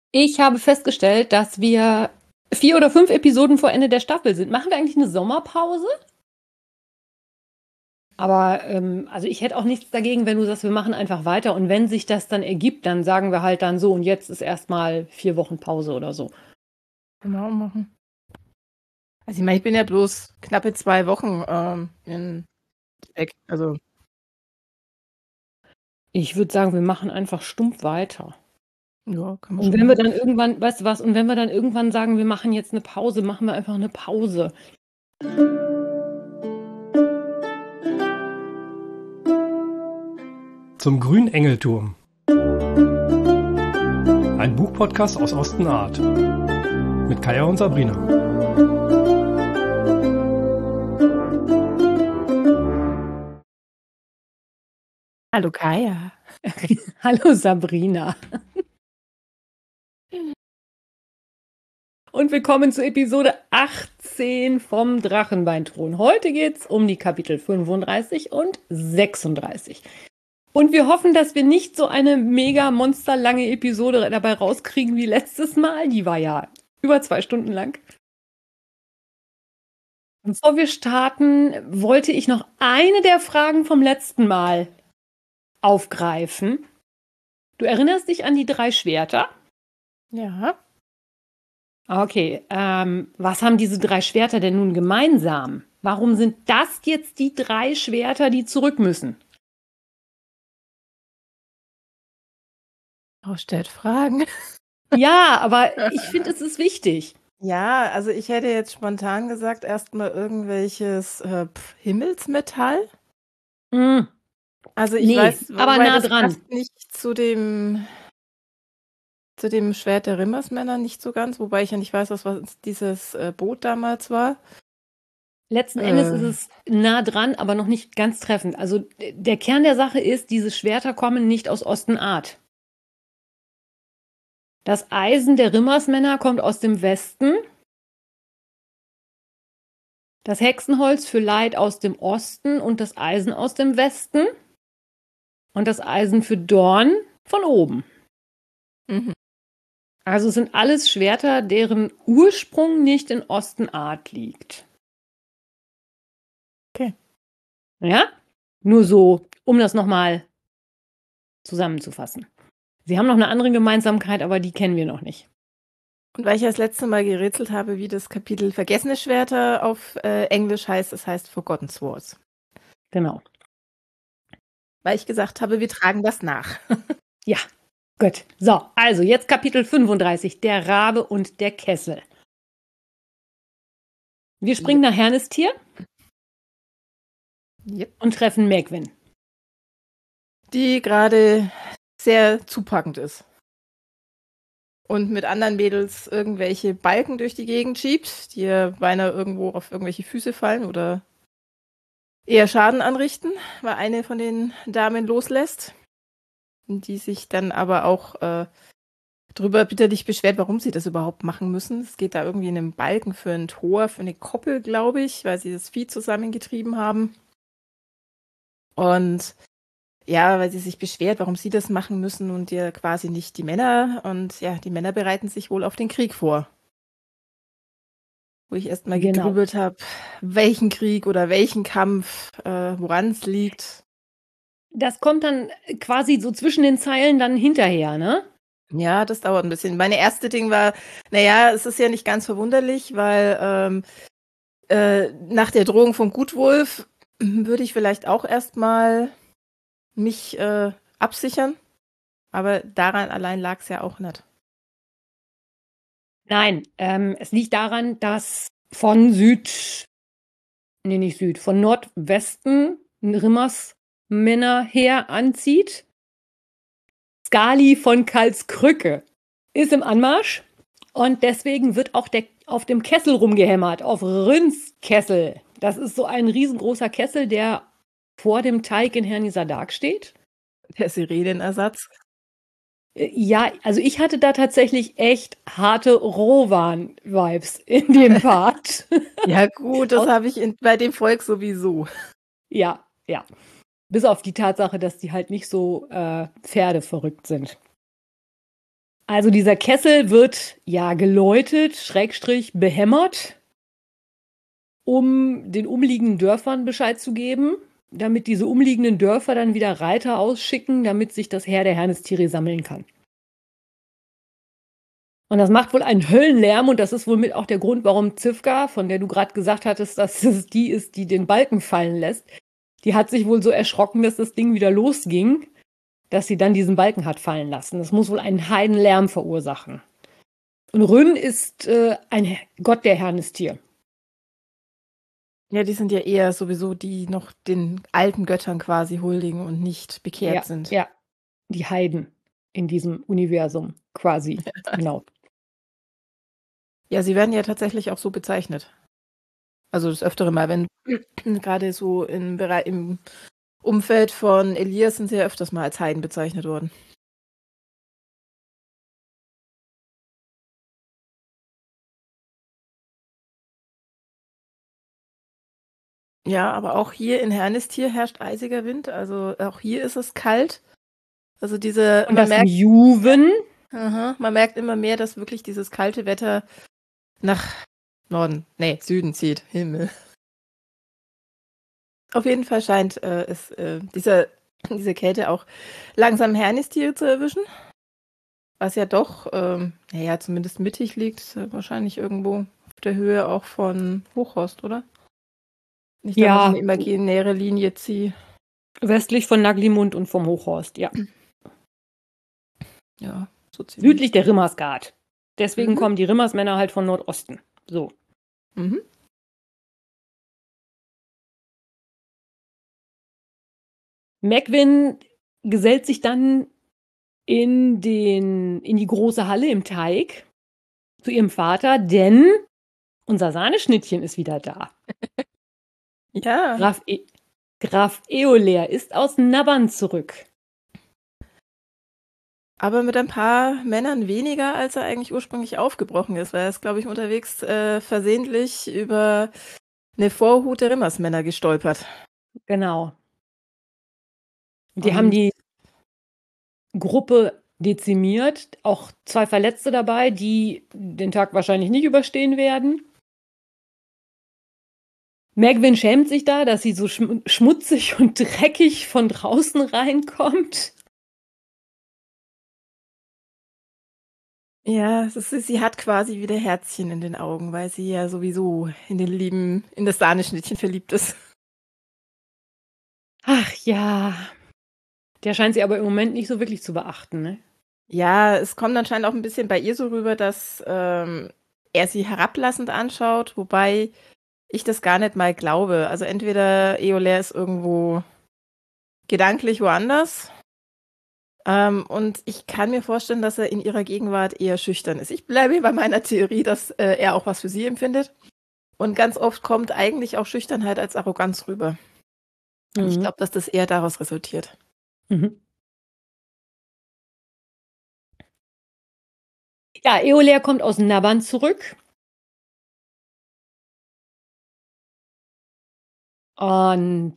Ich habe festgestellt, dass wir 4 oder 5 Episoden vor Ende der Staffel sind. Machen wir eigentlich eine Sommerpause? Aber also ich hätte auch nichts dagegen, wenn du sagst, wir machen einfach weiter. Und wenn sich das dann ergibt, dann sagen wir halt dann so, und jetzt ist erstmal 4 Wochen Pause oder so. Können wir auch machen. Also ich meine, ich bin ja bloß knappe 2 Wochen weg. Also Ich würde sagen, wir machen einfach stumpf weiter. ja, kann man Und schon wenn wir machen. dann irgendwann, weißt du was, und wenn wir dann irgendwann sagen, wir machen jetzt eine Pause, machen wir einfach eine Pause. Zum grünen Engelturm. Ein Buchpodcast aus Ostenart. Mit Kaya und Sabrina. Hallo Kaya. Hallo Sabrina. Und willkommen zu Episode 18 vom Drachenbeinthron. Heute geht es um die Kapitel 35 und 36. Und wir hoffen, dass wir nicht so eine mega monsterlange Episode dabei rauskriegen wie letztes Mal. Die war ja über 2 Stunden lang. Und bevor wir starten, wollte ich noch eine der Fragen vom letzten Mal aufgreifen. Du erinnerst dich an die 3 Schwerter? Ja. Okay, was haben diese 3 Schwerter denn nun gemeinsam? Warum sind das jetzt die 3 Schwerter, die zurück müssen? Frau stellt Fragen. Ja, aber ich finde, es ist wichtig. Ja, also ich hätte jetzt spontan gesagt, erstmal irgendwelches Himmelsmetall. Mm, Also ich nee, weiß, aber wobei nah das dran. passt nicht zu dem Schwert der Rimmersmänner nicht so ganz, wobei ich ja nicht weiß, was dieses Boot damals war. Letzten Endes ist es nah dran, aber noch nicht ganz treffend. Also der Kern der Sache ist, diese Schwerter kommen nicht aus Ostenart. Das Eisen der Rimmersmänner kommt aus dem Westen. Das Hexenholz für Leid aus dem Osten und das Eisen aus dem Westen. Und das Eisen für Dorn von oben. Mhm. Also es sind alles Schwerter, deren Ursprung nicht in Ostenart liegt. Okay. Ja? Nur so, um das nochmal zusammenzufassen. Sie haben noch eine andere Gemeinsamkeit, aber die kennen wir noch nicht. Und weil ich das letzte Mal gerätselt habe, wie das Kapitel Vergessene Schwerter auf Englisch heißt, es heißt Forgotten Swords. Genau. Weil ich gesagt habe, wir tragen das nach. Ja, gut. So, also jetzt Kapitel 35, der Rabe und der Kessel. Wir springen nach Hernestier Yep. und treffen Megwin. Die gerade sehr zupackend ist. Und mit anderen Mädels irgendwelche Balken durch die Gegend schiebt, die ihr beinahe irgendwo auf irgendwelche Füße fallen oder eher Schaden anrichten, weil eine von den Damen loslässt. Und die sich dann aber auch drüber bitterlich beschwert, warum sie das überhaupt machen müssen. Es geht da irgendwie in einem Balken für ein Tor, für eine Koppel, glaube ich, weil sie das Vieh zusammengetrieben haben. Und ja, weil sie sich beschwert, warum sie das machen müssen und ja quasi nicht die Männer. Und ja, die Männer bereiten sich wohl auf den Krieg vor. Wo ich erst mal gegrübelt habe, welchen Krieg oder welchen Kampf, woran es liegt. Das kommt dann quasi so zwischen den Zeilen dann hinterher, ne? Ja, das dauert ein bisschen. Meine erste Ding war, naja, es ist ja nicht ganz verwunderlich, weil nach der Drohung von Gutwolf würde ich vielleicht auch erstmal mich absichern. Aber daran allein lag es ja auch nicht. Nein, es liegt daran, dass von von Nordwesten Rimmersmänner her anzieht. Skali von Karlskrücke ist im Anmarsch und deswegen wird auch auf dem Kessel rumgehämmert, auf Rünns Kessel. Das ist so ein riesengroßer Kessel, der vor dem Teig in Hernisadark steht. Der Sirenenersatz. Ja, also ich hatte da tatsächlich echt harte Rowan-Vibes in dem Part. Ja gut, das habe ich bei dem Volk sowieso. Ja. Bis auf die Tatsache, dass die halt nicht so pferdeverrückt sind. Also dieser Kessel wird ja geläutet, Schrägstrich behämmert, um den umliegenden Dörfern Bescheid zu geben, damit diese umliegenden Dörfer dann wieder Reiter ausschicken, damit sich das Heer der Hernestiri sammeln kann. Und das macht wohl einen Höllenlärm und das ist wohl mit auch der Grund, warum Zivka, von der du gerade gesagt hattest, dass es die ist, die den Balken fallen lässt, die hat sich wohl so erschrocken, dass das Ding wieder losging, dass sie dann diesen Balken hat fallen lassen. Das muss wohl einen Heidenlärm verursachen. Und Rhyn ist ein Gott der Hernestier. Ja, die sind ja eher sowieso die noch den alten Göttern quasi huldigen und nicht bekehrt sind. Ja, die Heiden in diesem Universum quasi. Genau. Ja, sie werden ja tatsächlich auch so bezeichnet. Also das öftere Mal, wenn gerade so im Umfeld von Elias sind sie ja öfters mal als Heiden bezeichnet worden. Ja, aber auch hier in Hernestir herrscht eisiger Wind, also auch hier ist es kalt. Also Und das merkt, Juven, man merkt immer mehr, dass wirklich dieses kalte Wetter nach Süden zieht. Himmel. Auf jeden Fall scheint es diese Kälte auch langsam Hernestir zu erwischen. Was ja doch, zumindest mittig liegt, wahrscheinlich irgendwo auf der Höhe auch von Hochhorst, oder? Nicht, dass Ja. ich eine imaginäre Linie ziehe. westlich von Naglimund und vom Hochhorst, ja. Ja, so ziemlich. Südlich der Rimmersgard. Deswegen kommen die Rimmersmänner halt von Nordosten. So. Mhm. Megwin gesellt sich dann in die große Halle im Teig zu ihrem Vater, denn unser Sahneschnittchen ist wieder da. Ja. Graf Eoler ist aus Nabbern zurück. Aber mit ein paar Männern weniger, als er eigentlich ursprünglich aufgebrochen ist, weil er ist, glaube ich, unterwegs versehentlich über eine Vorhut der Rimmersmänner gestolpert. Genau. Die haben die Gruppe dezimiert, auch 2 Verletzte dabei, die den Tag wahrscheinlich nicht überstehen werden. Megwin schämt sich da, dass sie so schmutzig und dreckig von draußen reinkommt. Ja, sie hat quasi wieder Herzchen in den Augen, weil sie ja sowieso in das Sahneschnittchen verliebt ist. Ach ja. Der scheint sie aber im Moment nicht so wirklich zu beachten, ne? Ja, es kommt anscheinend auch ein bisschen bei ihr so rüber, dass er sie herablassend anschaut, wobei ich das gar nicht mal glaube. Also entweder Eoler ist irgendwo gedanklich woanders und ich kann mir vorstellen, dass er in ihrer Gegenwart eher schüchtern ist. Ich bleibe bei meiner Theorie, dass er auch was für sie empfindet. Und ganz oft kommt eigentlich auch Schüchternheit als Arroganz rüber. Und ich glaube, dass das eher daraus resultiert. Mhm. Ja, Eoler kommt aus Nabbern zurück. Und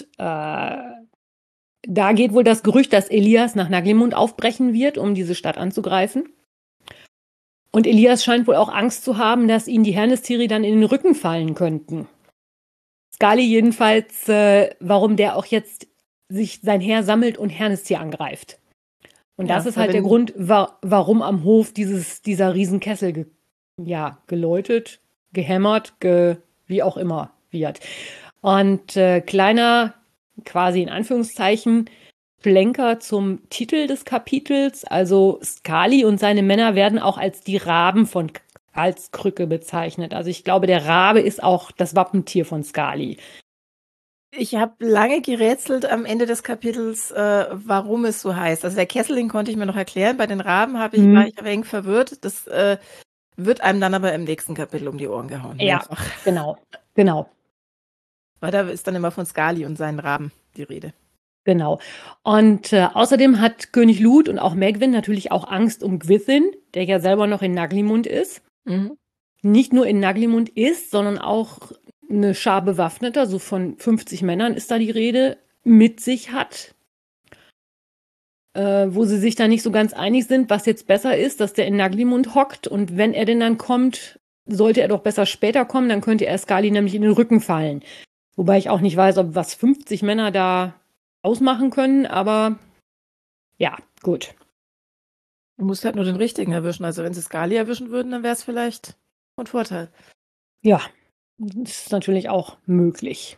da geht wohl das Gerücht, dass Elias nach Naglimund aufbrechen wird, um diese Stadt anzugreifen. Und Elias scheint wohl auch Angst zu haben, dass ihnen die Hernestiri dann in den Rücken fallen könnten. Skali jedenfalls, warum der auch jetzt sich sein Heer sammelt und Hernestir angreift. Und das ist halt der Grund, warum am Hof dieser Riesenkessel geläutet, gehämmert, wie auch immer wird. Und kleiner, quasi in Anführungszeichen, Schlenker zum Titel des Kapitels. Also Skali und seine Männer werden auch als die Raben von Karlskrücke bezeichnet. Also ich glaube, der Rabe ist auch das Wappentier von Skali. Ich habe lange gerätselt am Ende des Kapitels, warum es so heißt. Also der Kessel, den konnte ich mir noch erklären. Bei den Raben war ich ein wenig verwirrt. Das wird einem dann aber im nächsten Kapitel um die Ohren gehauen. Ja, mehrfach. Genau. Weil da ist dann immer von Skali und seinen Raben die Rede. Genau. Und außerdem hat König Lut und auch Megwin natürlich auch Angst um Gwithin, der ja selber noch in Naglimund ist. Mhm. Nicht nur in Naglimund ist, sondern auch eine Schar Bewaffneter, so von 50 Männern ist da die Rede, mit sich hat. wo sie sich da nicht so ganz einig sind, was jetzt besser ist, dass der in Naglimund hockt und wenn er denn dann kommt, sollte er doch besser später kommen, dann könnte er Skali nämlich in den Rücken fallen. Wobei ich auch nicht weiß, ob was 50 Männer da ausmachen können, aber ja, gut. Du musst halt nur den richtigen erwischen. Also wenn sie Skali erwischen würden, dann wäre es vielleicht von Vorteil. Ja, das ist natürlich auch möglich.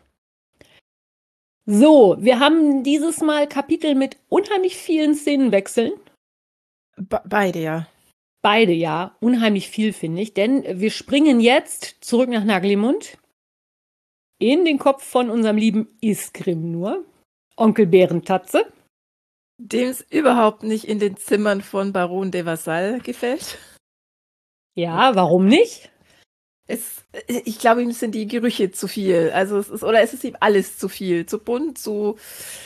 So, wir haben dieses Mal Kapitel mit unheimlich vielen Szenenwechseln. Beide, ja. Beide, ja. Unheimlich viel, finde ich. Denn wir springen jetzt zurück nach Naglimund in den Kopf von unserem lieben Iskrimnur, Onkel Bärentatze. Dem es überhaupt nicht in den Zimmern von Baron de Vassal gefällt. Ja, warum nicht? Ich glaube, ihm sind die Gerüche zu viel. Also es ist ihm alles zu viel. Zu bunt, zu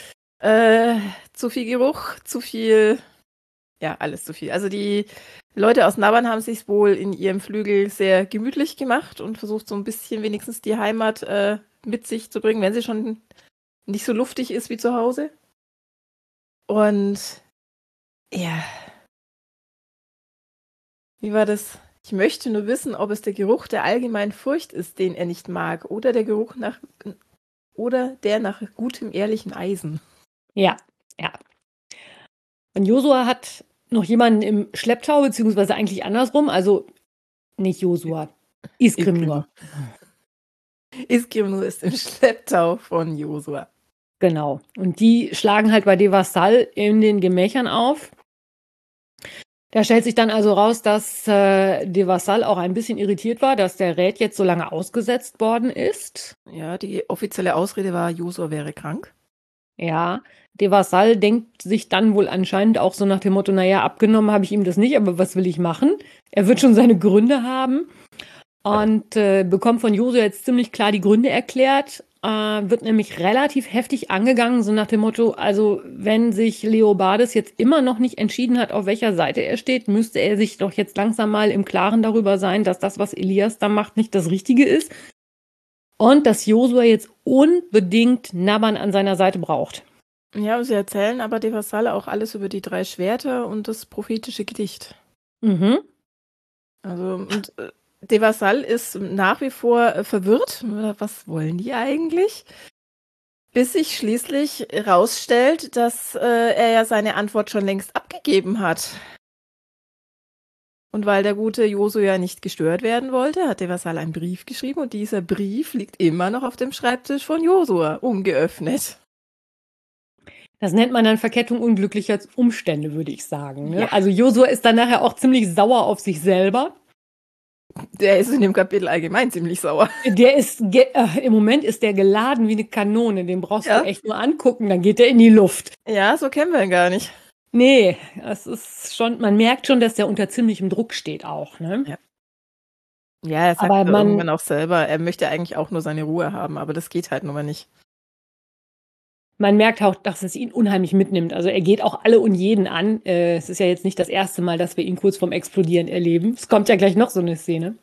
viel Geruch, zu viel. Ja, alles zu viel. Also die Leute aus Naban haben sich wohl in ihrem Flügel sehr gemütlich gemacht und versucht so ein bisschen wenigstens die Heimat mit sich zu bringen, wenn sie schon nicht so luftig ist wie zu Hause. Und ja, wie war das? Ich möchte nur wissen, ob es der Geruch der allgemeinen Furcht ist, den er nicht mag, oder der Geruch nach gutem, ehrlichen Eisen. Ja, ja. Und Josua hat noch jemanden im Schlepptau, beziehungsweise eigentlich andersrum, also nicht Josua, Iskrimnur. Iskrimnur ist im Schlepptau von Josua. Genau. Und die schlagen halt bei de Vassal in den Gemächern auf. Da stellt sich dann also raus, dass de Vassal auch ein bisschen irritiert war, dass der Räd jetzt so lange ausgesetzt worden ist. Ja, die offizielle Ausrede war, Josua wäre krank. Ja, de Vassal denkt sich dann wohl anscheinend auch so nach dem Motto, naja, abgenommen habe ich ihm das nicht, aber was will ich machen? Er wird schon seine Gründe haben und bekommt von Josua jetzt ziemlich klar die Gründe erklärt. Wird nämlich relativ heftig angegangen, so nach dem Motto, also wenn sich Leobardes jetzt immer noch nicht entschieden hat, auf welcher Seite er steht, müsste er sich doch jetzt langsam mal im Klaren darüber sein, dass das, was Elias da macht, nicht das Richtige ist. Und dass Josua jetzt unbedingt Naban an seiner Seite braucht. Ja, sie erzählen aber de Vassal auch alles über die 3 Schwerter und das prophetische Gedicht. Mhm. Also, und de Vassal ist nach wie vor verwirrt. Was wollen die eigentlich? Bis sich schließlich herausstellt, dass er ja seine Antwort schon längst abgegeben hat. Und weil der gute Josua ja nicht gestört werden wollte, hat de Vassal einen Brief geschrieben und dieser Brief liegt immer noch auf dem Schreibtisch von Josua, ungeöffnet. Das nennt man dann Verkettung unglücklicher Umstände, würde ich sagen. Ne? Ja. Also Josua ist dann nachher auch ziemlich sauer auf sich selber. Der ist in dem Kapitel allgemein ziemlich sauer. Der ist, im Moment ist der geladen wie eine Kanone. Den brauchst Ja. du echt nur angucken, dann geht der in die Luft. Ja, so kennen wir ihn gar nicht. Nee, das ist schon, man merkt schon, dass der unter ziemlichem Druck steht auch. Ne? Ja. Ja, er sagt Aber ja man- irgendwann auch selber, er möchte eigentlich auch nur seine Ruhe haben, aber das geht halt nun mal nicht. Man merkt auch, dass es ihn unheimlich mitnimmt. Also er geht auch alle und jeden an. Es ist ja jetzt nicht das erste Mal, dass wir ihn kurz vorm Explodieren erleben. Es kommt ja gleich noch so eine Szene.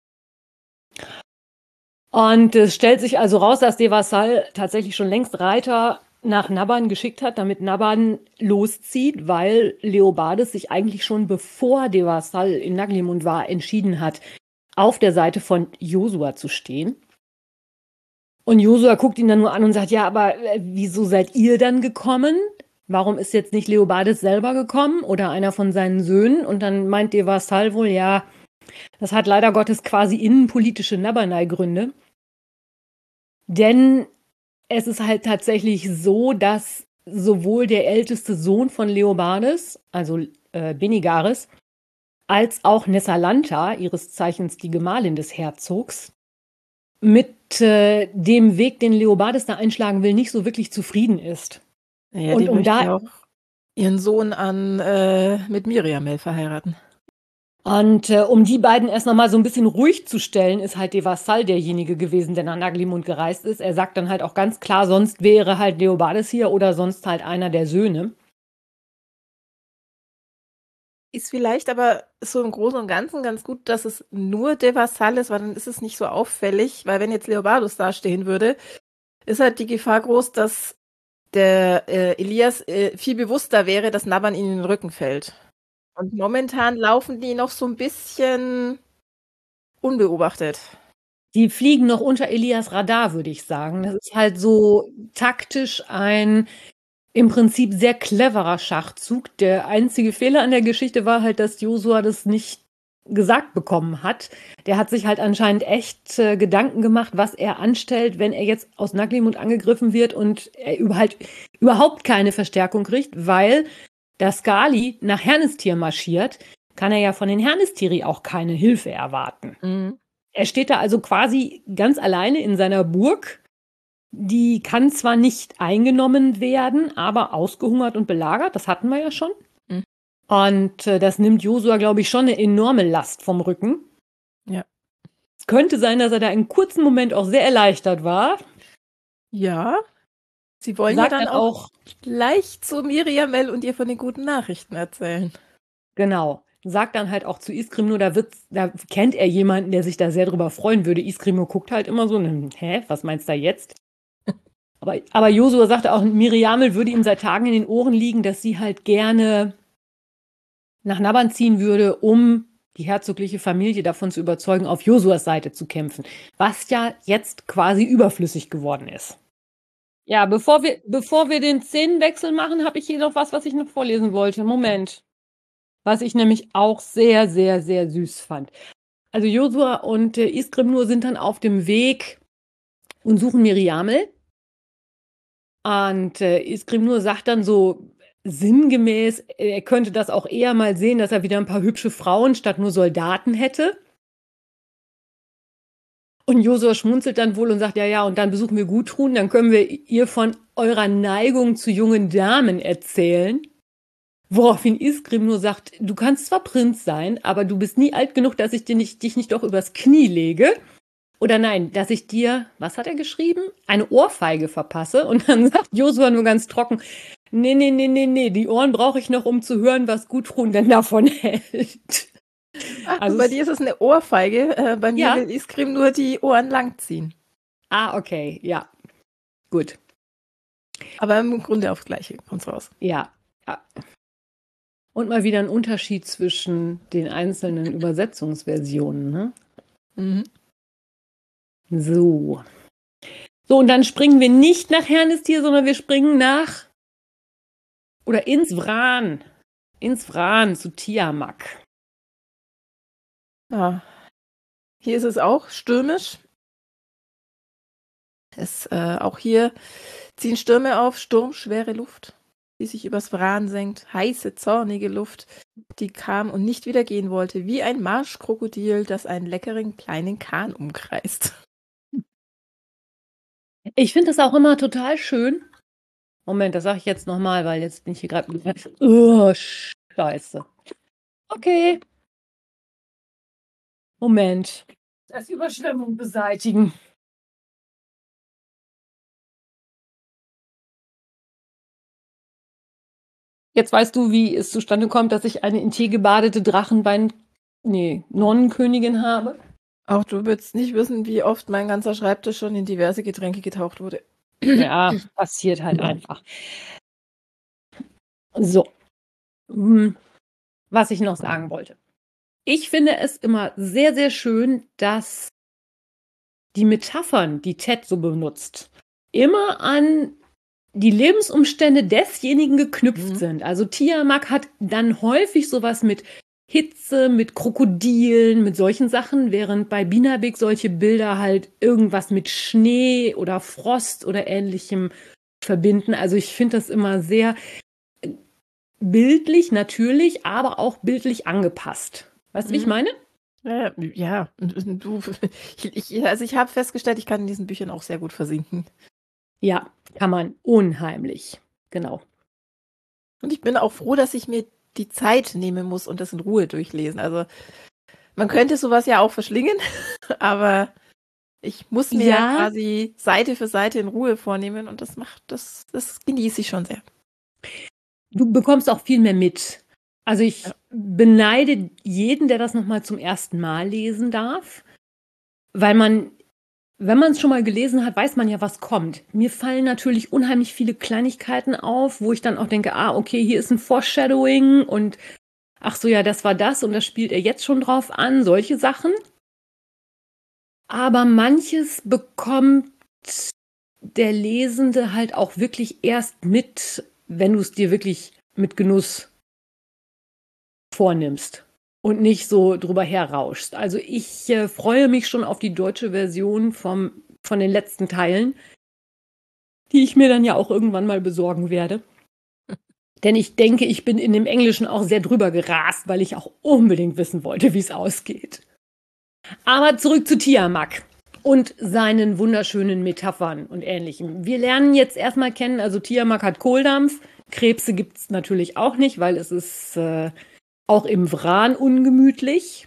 Und es stellt sich also raus, dass de Vassal tatsächlich schon längst Reiter nach Naban geschickt hat, damit Naban loszieht, weil Leobardes sich eigentlich schon bevor de Vassal in Naglimund war, entschieden hat, auf der Seite von Josua zu stehen. Und Josua guckt ihn dann nur an und sagt, ja, aber wieso seid ihr dann gekommen? Warum ist jetzt nicht Leobardes selber gekommen oder einer von seinen Söhnen? Und dann meint de Vassal wohl, ja, das hat leider Gottes quasi innenpolitische Nabernei-Gründe. Denn es ist halt tatsächlich so, dass sowohl der älteste Sohn von Leobardes, also Benigaris, als auch Nessalanta, ihres Zeichens die Gemahlin des Herzogs, mit dem Weg, den Leobardes da einschlagen will, nicht so wirklich zufrieden ist. Ja, Und die um möchte da- ja auch ihren Sohn mit Miriamel verheiraten. Und um die beiden erst noch mal so ein bisschen ruhig zu stellen, ist halt de Vassal derjenige gewesen, der nach Naglimund gereist ist. Er sagt dann halt auch ganz klar, sonst wäre halt Leobardes hier oder sonst halt einer der Söhne. Ist vielleicht aber so im Großen und Ganzen ganz gut, dass es nur de Vassal ist, weil dann ist es nicht so auffällig, weil wenn jetzt Leobardos dastehen würde, ist halt die Gefahr groß, dass der Elias viel bewusster wäre, dass Naban ihm in den Rücken fällt. Und momentan laufen die noch so ein bisschen unbeobachtet. Die fliegen noch unter Elias Radar, würde ich sagen. Das ist halt so taktisch ein im Prinzip sehr cleverer Schachzug. Der einzige Fehler an der Geschichte war halt, dass Josua das nicht gesagt bekommen hat. Der hat sich halt anscheinend echt Gedanken gemacht, was er anstellt, wenn er jetzt aus Naglimund angegriffen wird und er halt überhaupt keine Verstärkung kriegt, weil da Skali nach Hernestir marschiert, kann er ja von den Hernestiri auch keine Hilfe erwarten. Mhm. Er steht da also quasi ganz alleine in seiner Burg. Die kann zwar nicht eingenommen werden, aber ausgehungert und belagert, das hatten wir ja schon. Mhm. Und das nimmt Josua, glaube ich, schon eine enorme Last vom Rücken. Ja. Es könnte sein, dass er da einen kurzen Moment auch sehr erleichtert war. Ja. Sie wollen Sagt ja dann dann auch gleich zu Miriamel und ihr von den guten Nachrichten erzählen. Genau. Sagt dann halt auch zu Iskrimnur, da kennt er jemanden, der sich da sehr drüber freuen würde. Iskrimnur guckt halt immer so, hä, was meinst du da jetzt? Aber Josua sagte auch, Miriamel würde ihm seit Tagen in den Ohren liegen, dass sie halt gerne nach Naban ziehen würde, um die herzogliche Familie davon zu überzeugen, auf Josuas Seite zu kämpfen. Was ja jetzt quasi überflüssig geworden ist. Ja, bevor wir den Szenenwechsel machen, habe ich hier noch was ich noch vorlesen wollte. Moment. Was ich nämlich auch sehr, sehr, sehr süß fand. Also Josua und Iskrimnur sind dann auf dem Weg und suchen Miriamel. Und Iskrimnur sagt dann so sinngemäß, er könnte das auch eher mal sehen, dass er wieder ein paar hübsche Frauen statt nur Soldaten hätte. Und Josua schmunzelt dann wohl und sagt, ja, und dann besuchen wir Gudrun, dann können wir ihr von eurer Neigung zu jungen Damen erzählen. Woraufhin Iskrimnur sagt, du kannst zwar Prinz sein, aber du bist nie alt genug, dass ich dich nicht doch übers Knie lege. Oder nein, dass ich dir, was hat er geschrieben? Eine Ohrfeige verpasse. Und dann sagt Josua nur ganz trocken, nee, die Ohren brauche ich noch, um zu hören, was Gudrun denn davon hält. Ach, Also bei dir ist es eine Ohrfeige. Bei mir Ja. will Iskrim nur die Ohren langziehen. Okay, ja. Gut. Aber im Grunde aufs Gleiche kommt's raus. Ja. Und mal wieder ein Unterschied zwischen den einzelnen Übersetzungsversionen, ne? Mhm. So, und dann springen wir nicht nach Hernestir, sondern wir springen ins Vran. Ins Vran zu Tiamak. Ja. Hier ist es auch stürmisch. Auch hier ziehen Stürme auf, sturmschwere Luft, die sich übers Vran senkt, heiße, zornige Luft, die kam und nicht wieder gehen wollte, wie ein Marschkrokodil, das einen leckeren kleinen Kahn umkreist. Ich finde das auch immer total schön. Moment, das sage ich jetzt nochmal, weil jetzt bin ich hier gerade. Oh, Scheiße. Okay. Moment. Das Überschwemmung beseitigen. Jetzt weißt du, wie es zustande kommt, dass ich eine in Tee gebadete Nonnenkönigin habe. Auch du willst nicht wissen, wie oft mein ganzer Schreibtisch schon in diverse Getränke getaucht wurde. Ja, passiert halt einfach. So. Was ich noch sagen wollte. Ich finde es immer sehr, sehr schön, dass die Metaphern, die Ted so benutzt, immer an die Lebensumstände desjenigen geknüpft sind. Also Tiamak hat dann häufig sowas mit Hitze, mit Krokodilen, mit solchen Sachen, während bei Binabik solche Bilder halt irgendwas mit Schnee oder Frost oder Ähnlichem verbinden. Also ich finde das immer sehr bildlich, natürlich, aber auch bildlich angepasst. Weißt du, wie ich meine? Ja. Ich habe festgestellt, ich kann in diesen Büchern auch sehr gut versinken. Ja, kann man unheimlich. Genau. Und ich bin auch froh, dass ich mir die Zeit nehmen muss und das in Ruhe durchlesen. Also man könnte sowas ja auch verschlingen, aber ich muss mir quasi Seite für Seite in Ruhe vornehmen und das genieße ich schon sehr. Du bekommst auch viel mehr mit. Also ich beneide jeden, der das nochmal zum ersten Mal lesen darf, weil man wenn man es schon mal gelesen hat, weiß man ja, was kommt. Mir fallen natürlich unheimlich viele Kleinigkeiten auf, wo ich dann auch denke, okay, hier ist ein Foreshadowing und ach so, ja, das war das und das spielt er jetzt schon drauf an, solche Sachen. Aber manches bekommt der Lesende halt auch wirklich erst mit, wenn du es dir wirklich mit Genuss vornimmst und nicht so drüber herrauschst. Also ich freue mich schon auf die deutsche Version von den letzten Teilen, die ich mir dann ja auch irgendwann mal besorgen werde. Denn ich denke, ich bin in dem Englischen auch sehr drüber gerast, weil ich auch unbedingt wissen wollte, wie es ausgeht. Aber zurück zu Tiamat und seinen wunderschönen Metaphern und Ähnlichem. Wir lernen jetzt erstmal kennen, also Tiamat hat Kohldampf, Krebse gibt es natürlich auch nicht, weil es ist auch im Wran ungemütlich.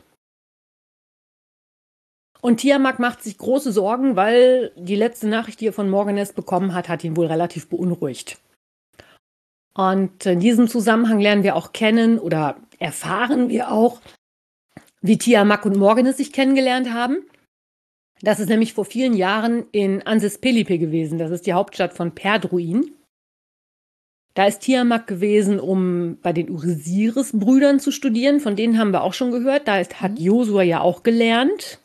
Und Tiamat macht sich große Sorgen, weil die letzte Nachricht, die er von Morgenest bekommen hat, hat ihn wohl relativ beunruhigt. Und in diesem Zusammenhang lernen wir auch kennen oder erfahren wir auch, wie Tiamat und Morgenest sich kennengelernt haben. Das ist nämlich vor vielen Jahren in Ansis Pelipe gewesen. Das ist die Hauptstadt von Perdruin. Da ist Tiamat gewesen, um bei den Osiris-Brüdern zu studieren. Von denen haben wir auch schon gehört. Hat Josua ja auch gelernt.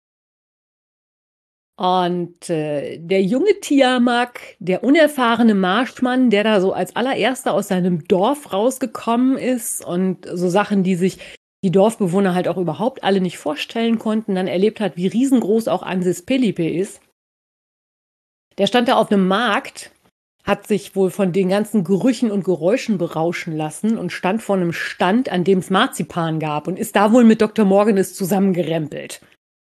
Und der junge Tiamat, der unerfahrene Marschmann, der da so als allererster aus seinem Dorf rausgekommen ist und so Sachen, die sich die Dorfbewohner halt auch überhaupt alle nicht vorstellen konnten, dann erlebt hat, wie riesengroß auch Ansis Pelipe ist. Der stand da auf einem Markt, hat sich wohl von den ganzen Gerüchen und Geräuschen berauschen lassen und stand vor einem Stand, an dem es Marzipan gab und ist da wohl mit Dr. Morgenest zusammengerempelt.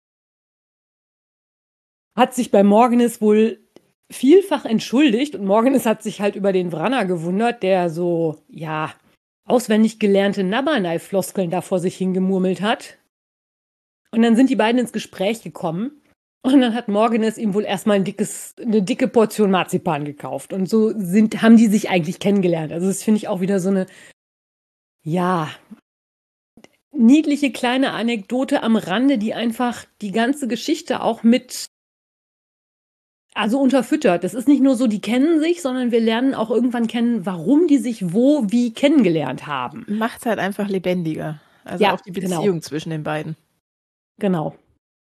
Hat sich bei Morgenest wohl vielfach entschuldigt und Morgenest hat sich halt über den Vranna gewundert, der so, ja, auswendig gelernte Nabernai-Floskeln da vor sich hingemurmelt hat. Und dann sind die beiden ins Gespräch gekommen und dann hat Morgenest ihm wohl erstmal eine dicke Portion Marzipan gekauft. Und so haben die sich eigentlich kennengelernt. Also das finde ich auch wieder so eine, ja, niedliche kleine Anekdote am Rande, die einfach die ganze Geschichte auch mit unterfüttert. Das ist nicht nur so, die kennen sich, sondern wir lernen auch irgendwann kennen, warum die sich wo, wie kennengelernt haben. Macht halt einfach lebendiger. Also Ja, auch die Beziehung zwischen den beiden. Genau.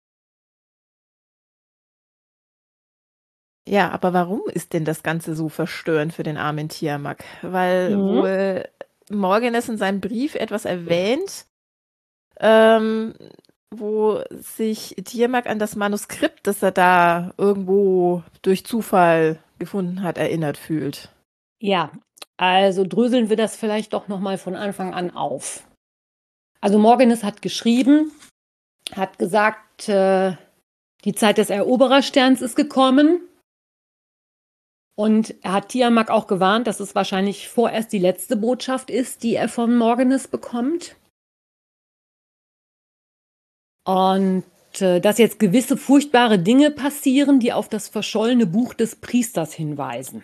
Ja, aber warum ist denn das Ganze so verstörend für den armen Tiamat? Weil wohl Morgenest in seinem Brief etwas erwähnt, wo sich Tiamat an das Manuskript, das er da irgendwo durch Zufall gefunden hat, erinnert fühlt. Ja, also dröseln wir das vielleicht doch nochmal von Anfang an auf. Also Morgenest hat geschrieben, hat gesagt, die Zeit des Eroberersterns ist gekommen. Und er hat Tiamat auch gewarnt, dass es wahrscheinlich vorerst die letzte Botschaft ist, die er von Morgenest bekommt. Und dass jetzt gewisse furchtbare Dinge passieren, die auf das verschollene Buch des Priesters hinweisen.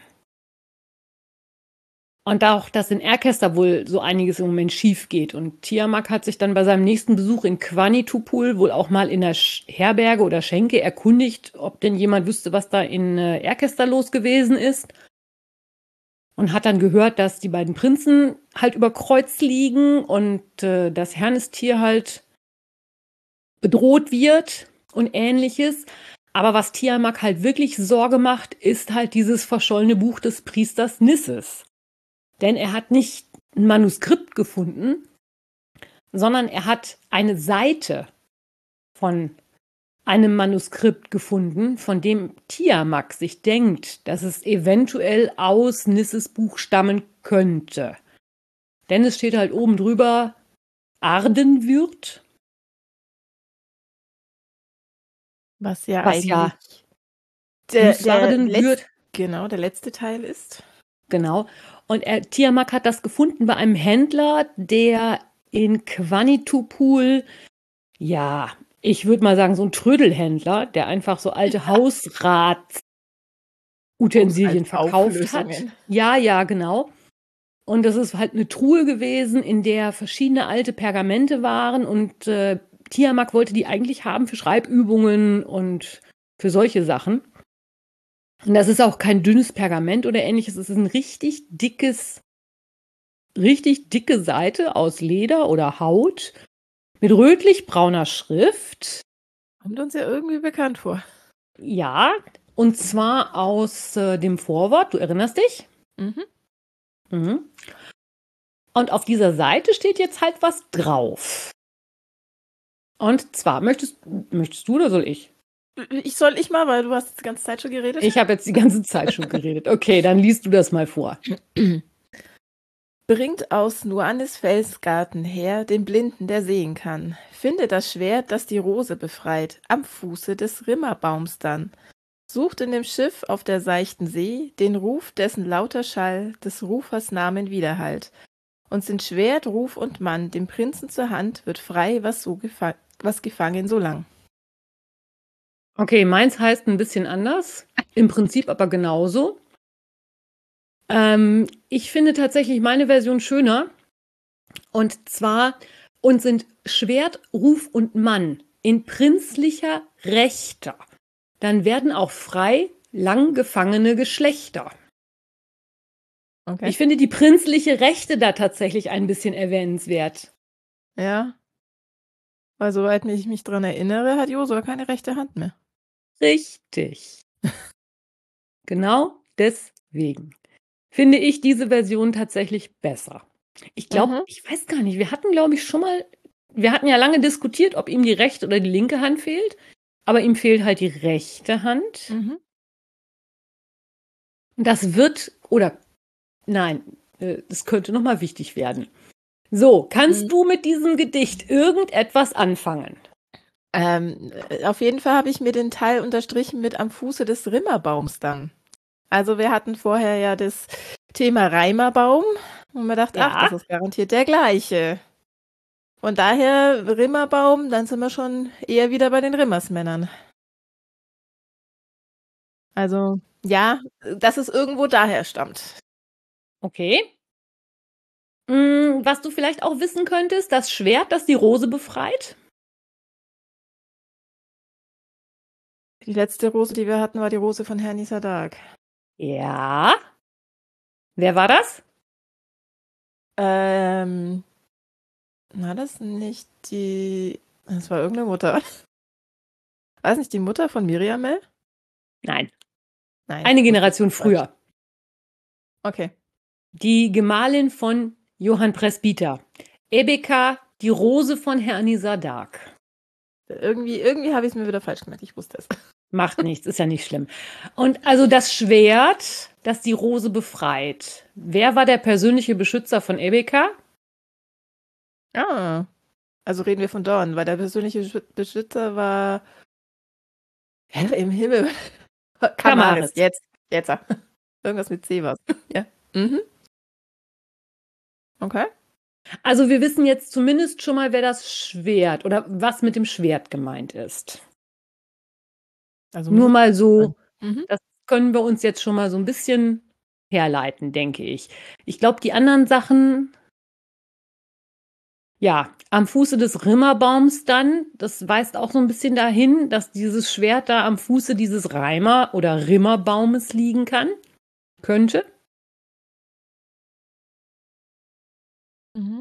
Und auch, dass in Erkester wohl so einiges im Moment schief geht. Und Tiamat hat sich dann bei seinem nächsten Besuch in Qanitupul wohl auch mal in der Herberge oder Schenke erkundigt, ob denn jemand wüsste, was da in Erkester los gewesen ist. Und hat dann gehört, dass die beiden Prinzen halt über Kreuz liegen und das Herrnestier halt bedroht wird und Ähnliches. Aber was Tiamat halt wirklich Sorge macht, ist halt dieses verschollene Buch des Priesters Nisses. Denn er hat nicht ein Manuskript gefunden, sondern er hat eine Seite von einem Manuskript gefunden, von dem Tiamat sich denkt, dass es eventuell aus Nisses Buch stammen könnte. Denn es steht halt oben drüber Ardenwürt. Was ja eigentlich der letzte Teil ist. Genau. Und Tiamat hat das gefunden bei einem Händler, der in Qanitupul, ja, ich würde mal sagen, so ein Trödelhändler, der einfach so alte Hausrat-Utensilien verkauft hat. Ja, genau. Und das ist halt eine Truhe gewesen, in der verschiedene alte Pergamente waren und Tiamat wollte die eigentlich haben für Schreibübungen und für solche Sachen. Und das ist auch kein dünnes Pergament oder ähnliches. Es ist ein richtig dicke Seite aus Leder oder Haut mit rötlich-brauner Schrift. Kommt uns ja irgendwie bekannt vor. Ja, und zwar aus dem Vorwort. Du erinnerst dich? Mhm. Mhm. Und auf dieser Seite steht jetzt halt was drauf. Und zwar, möchtest du oder soll ich? Ich mal, weil du hast die ganze Zeit schon geredet. Ich habe jetzt die ganze Zeit schon geredet. Okay, dann liest du das mal vor. Bringt aus Nuanis Felsgarten her den Blinden, der sehen kann. Finde das Schwert, das die Rose befreit, am Fuße des Rimmerbaums dann. Sucht in dem Schiff auf der seichten See den Ruf, dessen lauter Schall des Rufers Namen widerhallt. Und sind Schwert, Ruf und Mann dem Prinzen zur Hand, wird frei, was gefangen so lang. Okay, meins heißt ein bisschen anders, im Prinzip aber genauso. Ich finde tatsächlich meine Version schöner. Und zwar, und sind Schwert, Ruf und Mann in prinzlicher Rechter. Dann werden auch frei lang gefangene Geschlechter. Okay. Ich finde die prinzliche Rechte da tatsächlich ein bisschen erwähnenswert. Ja. Weil soweit ich mich dran erinnere, hat Josua keine rechte Hand mehr. Richtig. Genau deswegen finde ich diese Version tatsächlich besser. Ich glaube, ich weiß gar nicht, wir hatten ja lange diskutiert, ob ihm die rechte oder die linke Hand fehlt, aber ihm fehlt halt die rechte Hand. Mhm. Das könnte nochmal wichtig werden. So, kannst du mit diesem Gedicht irgendetwas anfangen? Auf jeden Fall habe ich mir den Teil unterstrichen mit am Fuße des Rimmerbaums dann. Also wir hatten vorher ja das Thema Reimerbaum und man dachte, Ja. ach, das ist garantiert der gleiche. Und daher Rimmerbaum, dann sind wir schon eher wieder bei den Rimmersmännern. Also ja, dass es irgendwo daher stammt. Okay. Was du vielleicht auch wissen könntest, das Schwert, das die Rose befreit? Die letzte Rose, die wir hatten, war die Rose von Herrn Isadak. Ja. Wer war das? War das nicht die... Das war irgendeine Mutter. War das nicht die Mutter von Miriamel? Nein. Nein. Eine Generation früher. Okay. Die Gemahlin von Johann Presbyter. Ebeka, die Rose von Hernisadak. Irgendwie habe ich es mir wieder falsch gemacht. Ich wusste es. Macht nichts, ist ja nicht schlimm. Und also das Schwert, das die Rose befreit. Wer war der persönliche Beschützer von Ebeka? Ah. Also reden wir von Dorn, weil der persönliche Beschützer war Herr im Himmel. Kamaris. Jetzt. Irgendwas mit C war's. Ja. Mhm. Okay. Also wir wissen jetzt zumindest schon mal, wer das Schwert oder was mit dem Schwert gemeint ist. Also Nur mal so, Mhm. das können wir uns jetzt schon mal so ein bisschen herleiten, denke ich. Ich glaube, die anderen Sachen, ja, am Fuße des Rimmerbaums dann, das weist auch so ein bisschen dahin, dass dieses Schwert da am Fuße dieses Reimer- oder Rimmerbaumes liegen könnte. Mhm.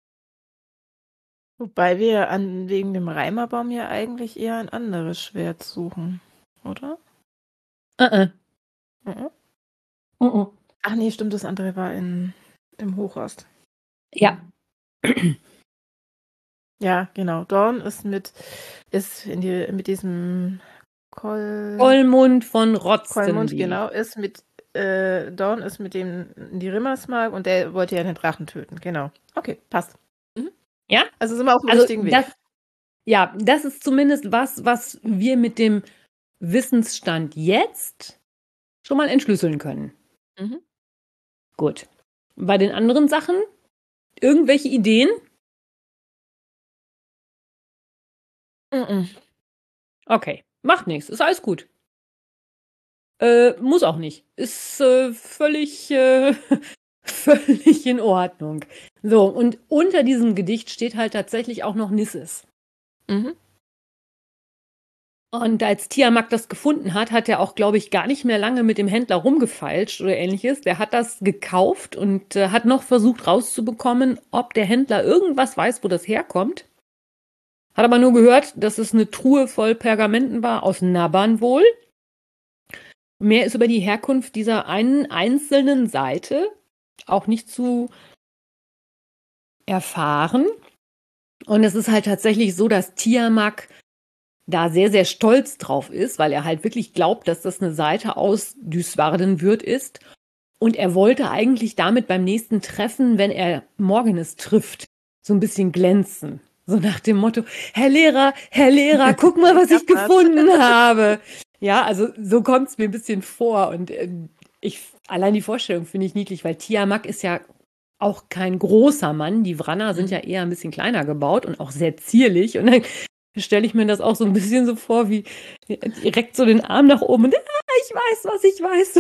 Wobei wir wegen dem Reimerbaum ja eigentlich eher ein anderes Schwert suchen, oder? Mhm. Ach nee, stimmt, das andere war im Hochast. Ja. Ja, genau. Dorn ist mit diesem Kollmund von Rotztenby. Kollmund, genau, Dorn ist mit dem in die Rimmersmark und der wollte ja den Drachen töten, genau. Okay, passt. Mhm. Ja? Also sind wir auf dem richtigen Weg. Das ist zumindest was wir mit dem Wissensstand jetzt schon mal entschlüsseln können. Mhm. Gut. Bei den anderen Sachen irgendwelche Ideen? Mhm. Okay, macht nichts, ist alles gut. Muss auch nicht. Ist völlig in Ordnung. So, und unter diesem Gedicht steht halt tatsächlich auch noch Nisses. Mhm. Und als Tiamat das gefunden hat, hat er auch, glaube ich, gar nicht mehr lange mit dem Händler rumgefeilscht oder ähnliches. Der hat das gekauft und hat noch versucht rauszubekommen, ob der Händler irgendwas weiß, wo das herkommt. Hat aber nur gehört, dass es eine Truhe voll Pergamenten war, aus Naban wohl. Mehr ist über die Herkunft dieser einen einzelnen Seite auch nicht zu erfahren. Und es ist halt tatsächlich so, dass Tiamat da sehr, sehr stolz drauf ist, weil er halt wirklich glaubt, dass das eine Seite aus Dysvardenwürd ist. Und er wollte eigentlich damit beim nächsten Treffen, wenn er Morgenes trifft, so ein bisschen glänzen. So nach dem Motto, Herr Lehrer, guck mal, was ich gefunden habe. Ja, also so kommt es mir ein bisschen vor. Und allein die Vorstellung finde ich niedlich, weil Tiamat ist ja auch kein großer Mann. Die Vranna sind ja eher ein bisschen kleiner gebaut und auch sehr zierlich. Und dann stelle ich mir das auch so ein bisschen so vor, wie direkt so den Arm nach oben und ich weiß, was ich weiß.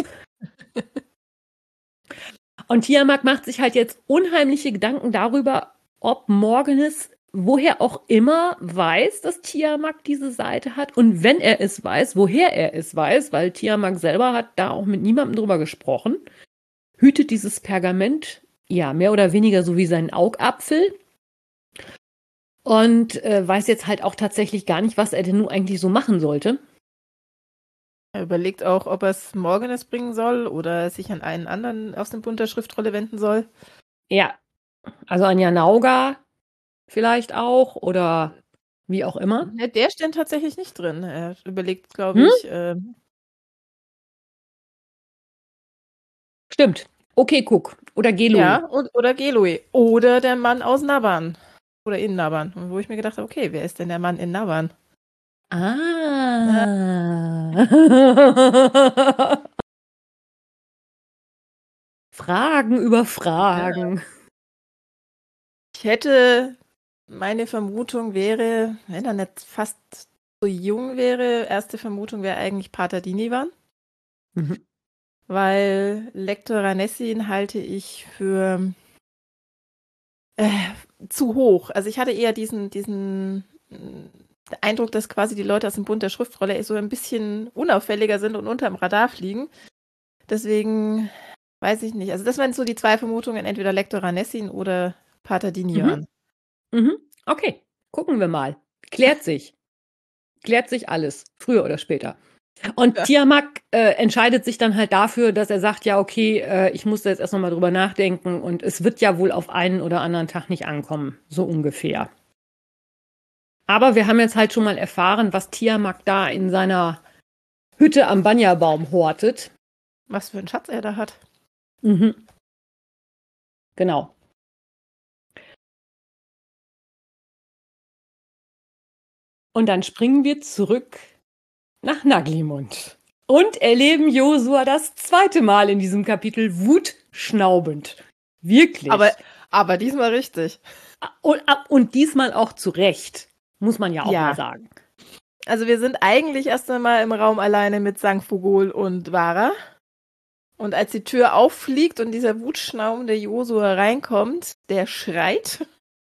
Und Tiamat macht sich halt jetzt unheimliche Gedanken darüber, ob Morgenes woher auch immer weiß, dass Tiamat diese Seite hat. Und wenn er es weiß, woher er es weiß, weil Tiamat selber hat da auch mit niemandem drüber gesprochen, hütet dieses Pergament, ja, mehr oder weniger so wie seinen Augapfel. Und weiß jetzt halt auch tatsächlich gar nicht, was er denn nun eigentlich so machen sollte. Er überlegt auch, ob er es Morgenes bringen soll oder sich an einen anderen aus dem Bund der Schriftrolle wenden soll. Ja, also an Janauga vielleicht auch oder wie auch immer. Ja, der steht tatsächlich nicht drin. Er überlegt, glaube ich. Stimmt. Okay, guck. Oder Gelui. Ja, oder Gelui. Oder der Mann aus Naban. Oder in Naban. Und wo ich mir gedacht habe, okay, wer ist denn der Mann in Naban? Fragen über Fragen. Meine Vermutung wäre, wenn er nicht fast so jung wäre, erste Vermutung wäre eigentlich Pater Dinivan. Mhm. Weil Lector Ranessin halte ich für zu hoch. Also ich hatte eher diesen Eindruck, dass quasi die Leute aus dem Bund der Schriftrolle so ein bisschen unauffälliger sind und unterm Radar fliegen. Deswegen weiß ich nicht. Also das waren so die zwei Vermutungen, entweder Lector Ranessin oder Pater Dinivan. Okay, gucken wir mal. Klärt sich alles, früher oder später. Und Tiamat entscheidet sich dann halt dafür, dass er sagt, ja, okay, ich muss da jetzt erst noch mal drüber nachdenken und es wird ja wohl auf einen oder anderen Tag nicht ankommen, so ungefähr. Aber wir haben jetzt halt schon mal erfahren, was Tiamat da in seiner Hütte am Banyabaum hortet. Was für einen Schatz er da hat. Genau. Und dann springen wir zurück nach Naglimund und erleben Josua das zweite Mal in diesem Kapitel wutschnaubend. Wirklich. Aber diesmal richtig. Und diesmal auch zu Recht, muss man ja auch mal sagen. Also wir sind eigentlich erst einmal im Raum alleine mit Sangfugol und Vara. Und als die Tür auffliegt und dieser wutschnaubende Josua reinkommt, der schreit,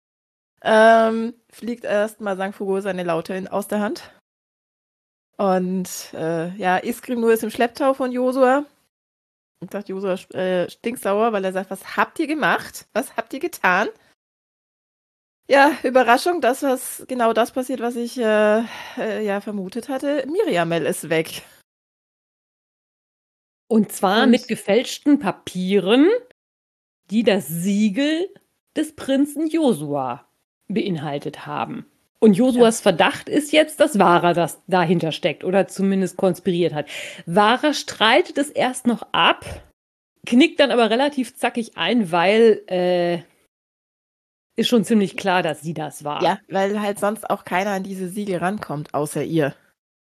fliegt erstmal Sangfugol seine Laute aus der Hand. Und Iskrimnur ist im Schlepptau von Josua. Und sagt Josua stinksauer, weil er sagt, was habt ihr gemacht? Was habt ihr getan? Ja, Überraschung, genau das passiert, was ich vermutet hatte. Miriamel ist weg. Und zwar mit gefälschten Papieren, die das Siegel des Prinzen Josua beinhaltet haben. Und Josuas Verdacht ist jetzt, dass Vara das dahinter steckt oder zumindest konspiriert hat. Vara streitet es erst noch ab, knickt dann aber relativ zackig ein, weil ist schon ziemlich klar, dass sie das war. Ja, weil halt sonst auch keiner an diese Siegel rankommt, außer ihr.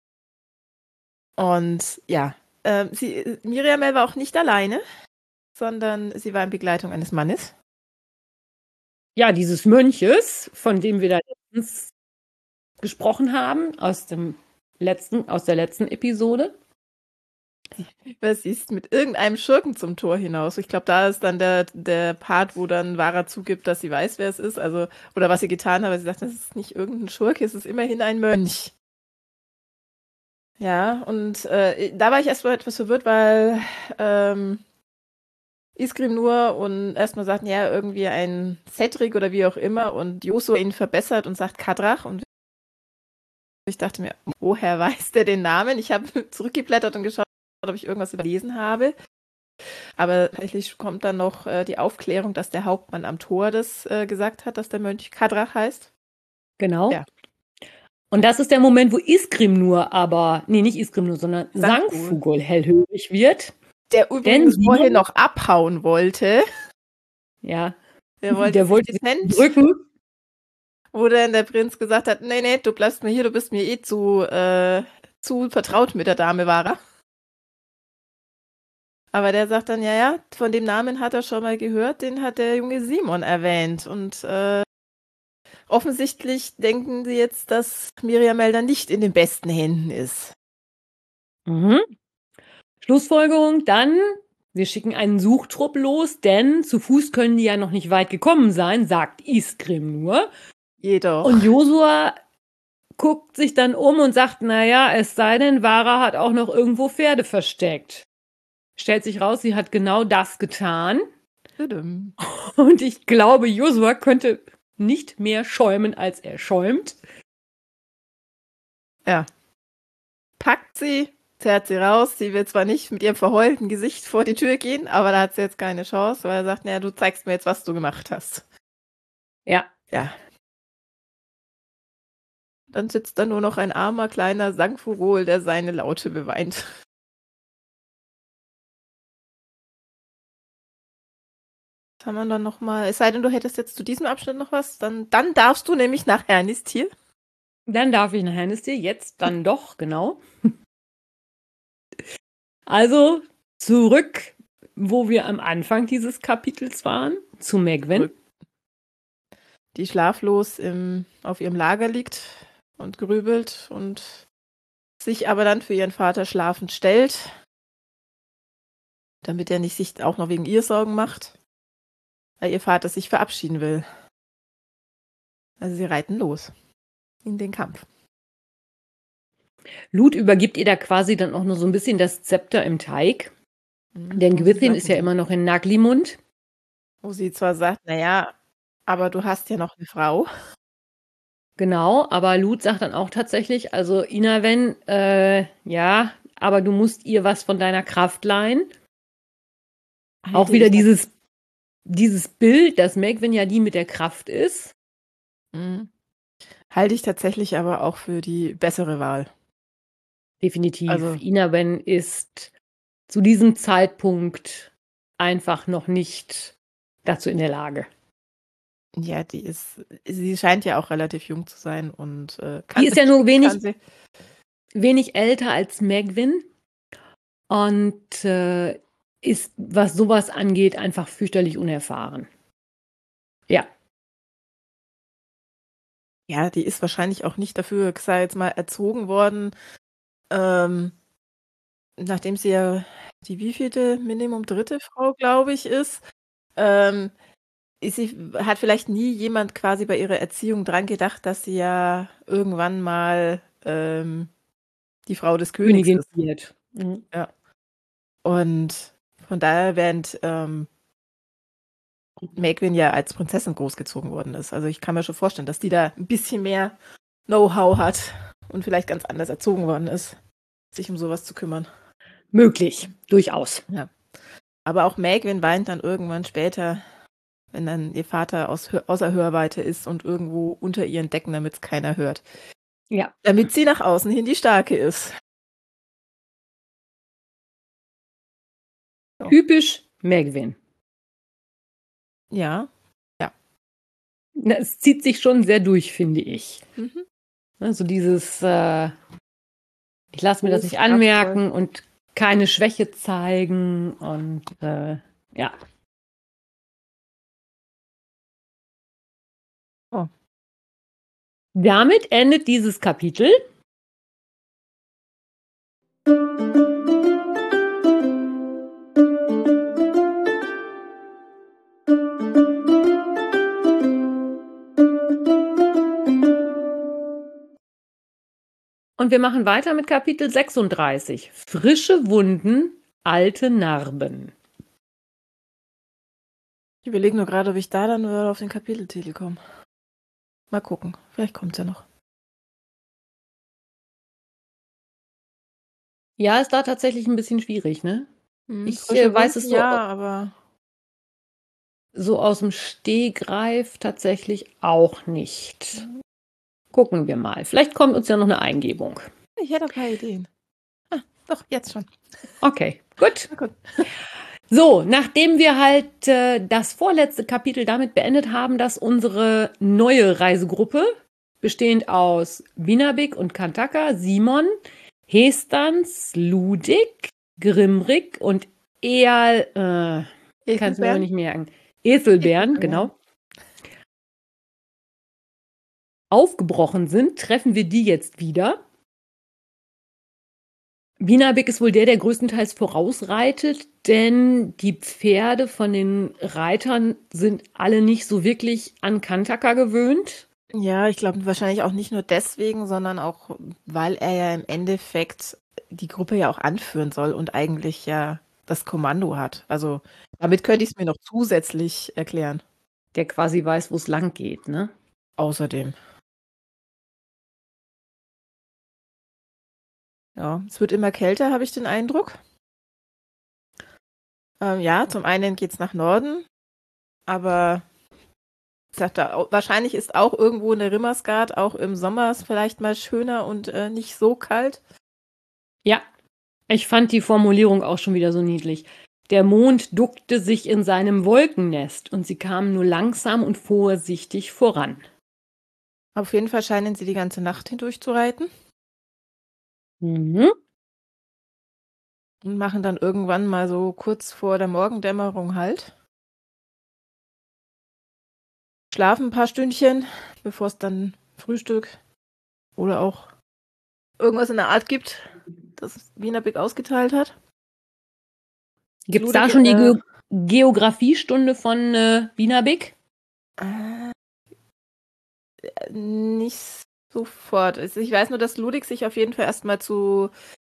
Und ja, Miriamel war auch nicht alleine, sondern sie war in Begleitung eines Mannes. Ja, dieses Mönches, von dem wir da letztens gesprochen haben, aus der letzten Episode. Sie ist mit irgendeinem Schurken zum Tor hinaus. Ich glaube, da ist dann der Part, wo dann Vara zugibt, dass sie weiß, wer es ist, also oder was sie getan hat, aber sie sagt, das ist nicht irgendein Schurke, es ist immerhin ein Mönch. Ja, und da war ich erst mal etwas verwirrt, weil Isgrim und erstmal sagten, ja, irgendwie ein Cedric oder wie auch immer und Josua ihn verbessert und sagt Kadrach und ich dachte mir, woher weiß der den Namen? Ich habe zurückgeblättert und geschaut, ob ich irgendwas überlesen habe. Aber tatsächlich kommt dann noch die Aufklärung, dass der Hauptmann am Tor das gesagt hat, dass der Mönch Kadrach heißt. Genau. Ja. Und das ist der Moment, wo Isgrimnur aber, nee, nicht Isgrimnur, sondern Sangfugol. Sangfugol hellhörig wird. Der übrigens Simon- vorhin noch abhauen wollte. Ja, Der wollte der sich wollte dezent drücken. wo dann der Prinz gesagt hat, nee, du bleibst mir hier, du bist mir eh zu vertraut mit der Dame, war er. Aber der sagt dann, ja, von dem Namen hat er schon mal gehört, den hat der junge Simon erwähnt. Und offensichtlich denken sie jetzt, dass Miriam Elder nicht in den besten Händen ist. Mhm. Schlussfolgerung dann, wir schicken einen Suchtrupp los, denn zu Fuß können die ja noch nicht weit gekommen sein, sagt Isgrim nur. Jedoch. Und Josua guckt sich dann um und sagt, naja, es sei denn, Vara hat auch noch irgendwo Pferde versteckt. Stellt sich raus, sie hat genau das getan. Und ich glaube, Josua könnte nicht mehr schäumen, als er schäumt. Ja. Packt sie, zerrt sie raus. Sie will zwar nicht mit ihrem verheulten Gesicht vor die Tür gehen, aber da hat sie jetzt keine Chance, weil er sagt, naja, du zeigst mir jetzt, was du gemacht hast. Ja. Ja. Dann sitzt da nur noch ein armer, kleiner Sangfugol, der seine Laute beweint. Was haben wir dann nochmal? Es sei denn, du hättest jetzt zu diesem Abschnitt noch was, dann darfst du nämlich nach Hernistil. Dann darf ich nach Hernistil, jetzt dann doch, genau. Also zurück, wo wir am Anfang dieses Kapitels waren, zu Megwin. Die schlaflos auf ihrem Lager liegt und grübelt und sich aber dann für ihren Vater schlafend stellt, damit er nicht sich auch noch wegen ihr Sorgen macht, weil ihr Vater sich verabschieden will. Also sie reiten los in den Kampf. Lud übergibt ihr da quasi dann auch nur so ein bisschen das Zepter im Teig. Denn Gwithin ist ja immer noch in Naglimund. Wo sie zwar sagt, naja, aber du hast ja noch eine Frau. Genau, aber Lud sagt dann auch tatsächlich, also Inawen, ja, aber du musst ihr was von deiner Kraft leihen. Auch wieder dieses Bild, dass Megwin ja die mit der Kraft ist. Halte ich tatsächlich aber auch für die bessere Wahl. Definitiv. Also, Inawen ist zu diesem Zeitpunkt einfach noch nicht dazu in der Lage. ja, sie scheint ja auch relativ jung zu sein und Die ist ja nur wenig älter als Megwin und ist, was sowas angeht, einfach fürchterlich unerfahren. Ja. Ja, die ist wahrscheinlich auch nicht dafür, sei jetzt mal, erzogen worden, nachdem sie ja die wievielte Minimum dritte Frau, glaube ich, ist. Sie hat vielleicht nie jemand quasi bei ihrer Erziehung dran gedacht, dass sie ja irgendwann mal die Frau des Königs Königin ist. wird. Mhm. Ja. Und von daher, während Megwin ja als Prinzessin großgezogen worden ist. Also ich kann mir schon vorstellen, dass die da ein bisschen mehr Know-how hat und vielleicht ganz anders erzogen worden ist, sich um sowas zu kümmern. Möglich, durchaus. Ja. Aber auch Megwin weint dann irgendwann später, wenn dann ihr Vater außer Hörweite ist und irgendwo unter ihren Decken, damit es keiner hört. Ja. Damit sie nach außen hin die Starke ist. So. Typisch Megwin. Ja. Es zieht sich schon sehr durch, finde ich. Mhm. Also dieses, ich lasse mir das nicht anmerken und keine Schwäche zeigen und ja. Oh. Damit endet dieses Kapitel. Und wir machen weiter mit Kapitel 36. Frische Wunden, alte Narben. Ich überlege nur gerade, ob ich da dann wieder auf den Kapiteltitel komme. Mal gucken, vielleicht kommt es ja noch. Ja, ist da tatsächlich ein bisschen schwierig, ne? Ich Frische weiß Wunden, es so, ja, aber so aus dem Stegreif tatsächlich auch nicht. Gucken wir mal. Vielleicht kommt uns ja noch eine Eingebung. ich hätte ein paar Ideen. Doch, jetzt schon. Okay, gut. Na gut. So, nachdem wir halt das vorletzte Kapitel damit beendet haben, dass unsere neue Reisegruppe, bestehend aus Binabik und Kantaka, Simon, Hestans, Ludik, Grimrik und Eal, kann es mir aber nicht merken, Eselbären, genau, aufgebrochen sind, treffen wir die jetzt wieder. Binabik ist wohl der größtenteils vorausreitet, denn die Pferde von den Reitern sind alle nicht so wirklich an Kantaka gewöhnt. Ja, ich glaube wahrscheinlich auch nicht nur deswegen, sondern auch, weil er ja im Endeffekt die Gruppe ja auch anführen soll und eigentlich ja das Kommando hat. Also damit könnte ich es mir noch zusätzlich erklären. Der quasi weiß, wo es lang geht, ne? Außerdem. Ja, es wird immer kälter, habe ich den Eindruck. Ja, zum einen geht es nach Norden, aber ich sag da, wahrscheinlich ist auch irgendwo eine Rimmersgard, auch im Sommer vielleicht mal schöner und nicht so kalt. Ja, ich fand die Formulierung auch schon wieder so niedlich. Der Mond duckte sich in seinem Wolkennest und sie kamen nur langsam und vorsichtig voran. Auf jeden Fall scheinen sie die ganze Nacht hindurch zu reiten Mhm. und machen dann irgendwann mal so kurz vor der Morgendämmerung Halt. Schlafen ein paar Stündchen, bevor es dann Frühstück oder auch irgendwas in der Art gibt, das Wienerbeck ausgeteilt hat. Gibt es da schon die Geografiestunde von Binabik? Nicht sofort. Also ich weiß nur, dass Ludik sich auf jeden Fall erstmal zu